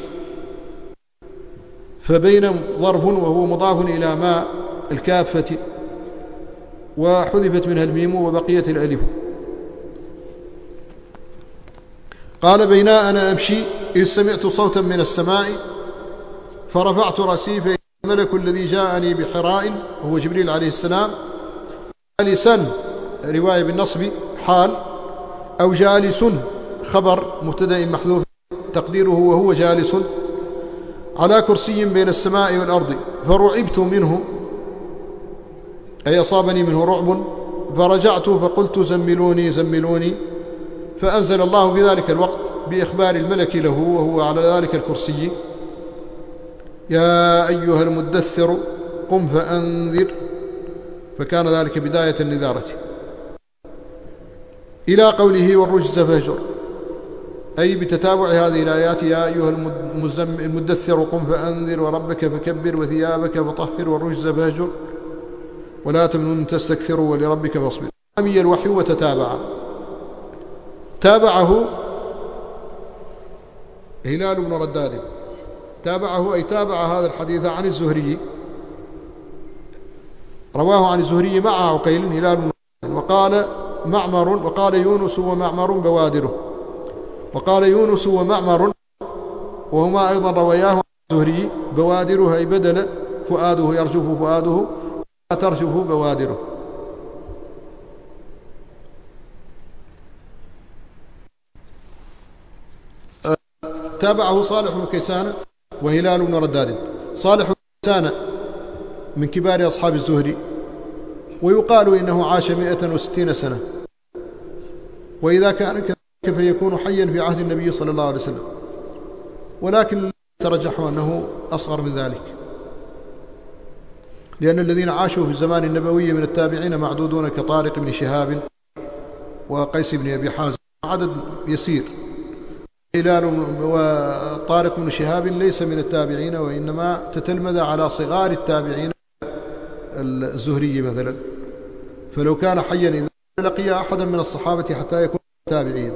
فبين ظرف وهو مضاف إلى ما الكافة، وحذفت منها الميم وبقيت الألف. قال: بينا أنا أمشي إذ سمعت صوتا من السماء فرفعت رأسي فإذا الملك الذي جاءني بحراء هو جبريل عليه السلام جالسا، رواية بالنصب حال، أو جالس خبر مبتدأ محذوف تقديره وهو جالس، على كرسي بين السماء والأرض، فرعبت منه أي أصابني منه رعب، فرجعت فقلت زملوني زملوني، فأنزل الله في ذلك الوقت بإخبار الملك له وهو على ذلك الكرسي: يا أيها المدثر قم فأنذر، فكان ذلك بداية النذارة، إلى قوله والرجز فاهجر، أي بتتابع هذه الآيات: يا أيها المدثر قم فأنذر وربك فكبر وثيابك فطهر والرجز فاهجر ولا تمنن تستكثر ولربك فاصبر. أمي الوحي وتتابع. تابعه هلال بن رداد، تابعه أي تابع هذا الحديث عن الزهري، رواه عن الزهري مع عقيل هلال بن رداد. وقال معمر وقال يونس ومعمر بوادره، وقال يونس ومعمر وهما أيضا رواياه عن الزهري بوادره أي بدل فؤاده يرجف فؤاده ترجف بوادره. تابعه صالح بن كيسان وهلال بن رداد. صالح بن كيسان من كبار أصحاب الزهري، ويقال إنه عاش مئة وستين سنة، وإذا كان كذلك فيكون حيا في عهد النبي صلى الله عليه وسلم، ولكن ترجح أنه أصغر من ذلك، لأن الذين عاشوا في الزمان النبوي من التابعين معدودون كطارق بن شهاب وقيس بن أبي حازم، عدد يسير. هلال وطارق بن شهاب ليس من التابعين، وإنما تتلمذ على صغار التابعين الزهري مثلا، فلو كان حيا إذا لقي أحدا من الصحابة حتى يكون تابعين.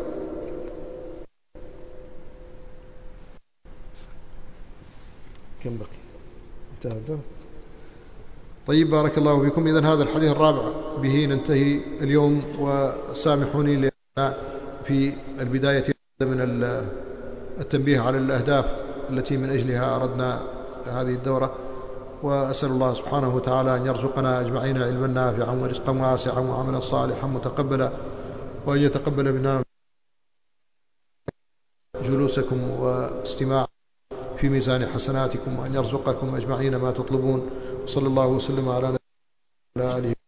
كم بقي؟ انتهى. طيب بارك الله فيكم. إذن هذا الحديث الرابع به ننتهي اليوم، وسامحوني لأن في البداية من التنبيه على الأهداف التي من أجلها أردنا هذه الدورة، وأسأل الله سبحانه وتعالى أن يرزقنا أجمعين علما نافعا ورزقا واسعا وعملا صالحا متقبلا، وأن يتقبل منا جلوسكم واستماع في ميزان حسناتكم، وأن يرزقكم أجمعين ما تطلبون. صلى الله وسلم على نبينا آله.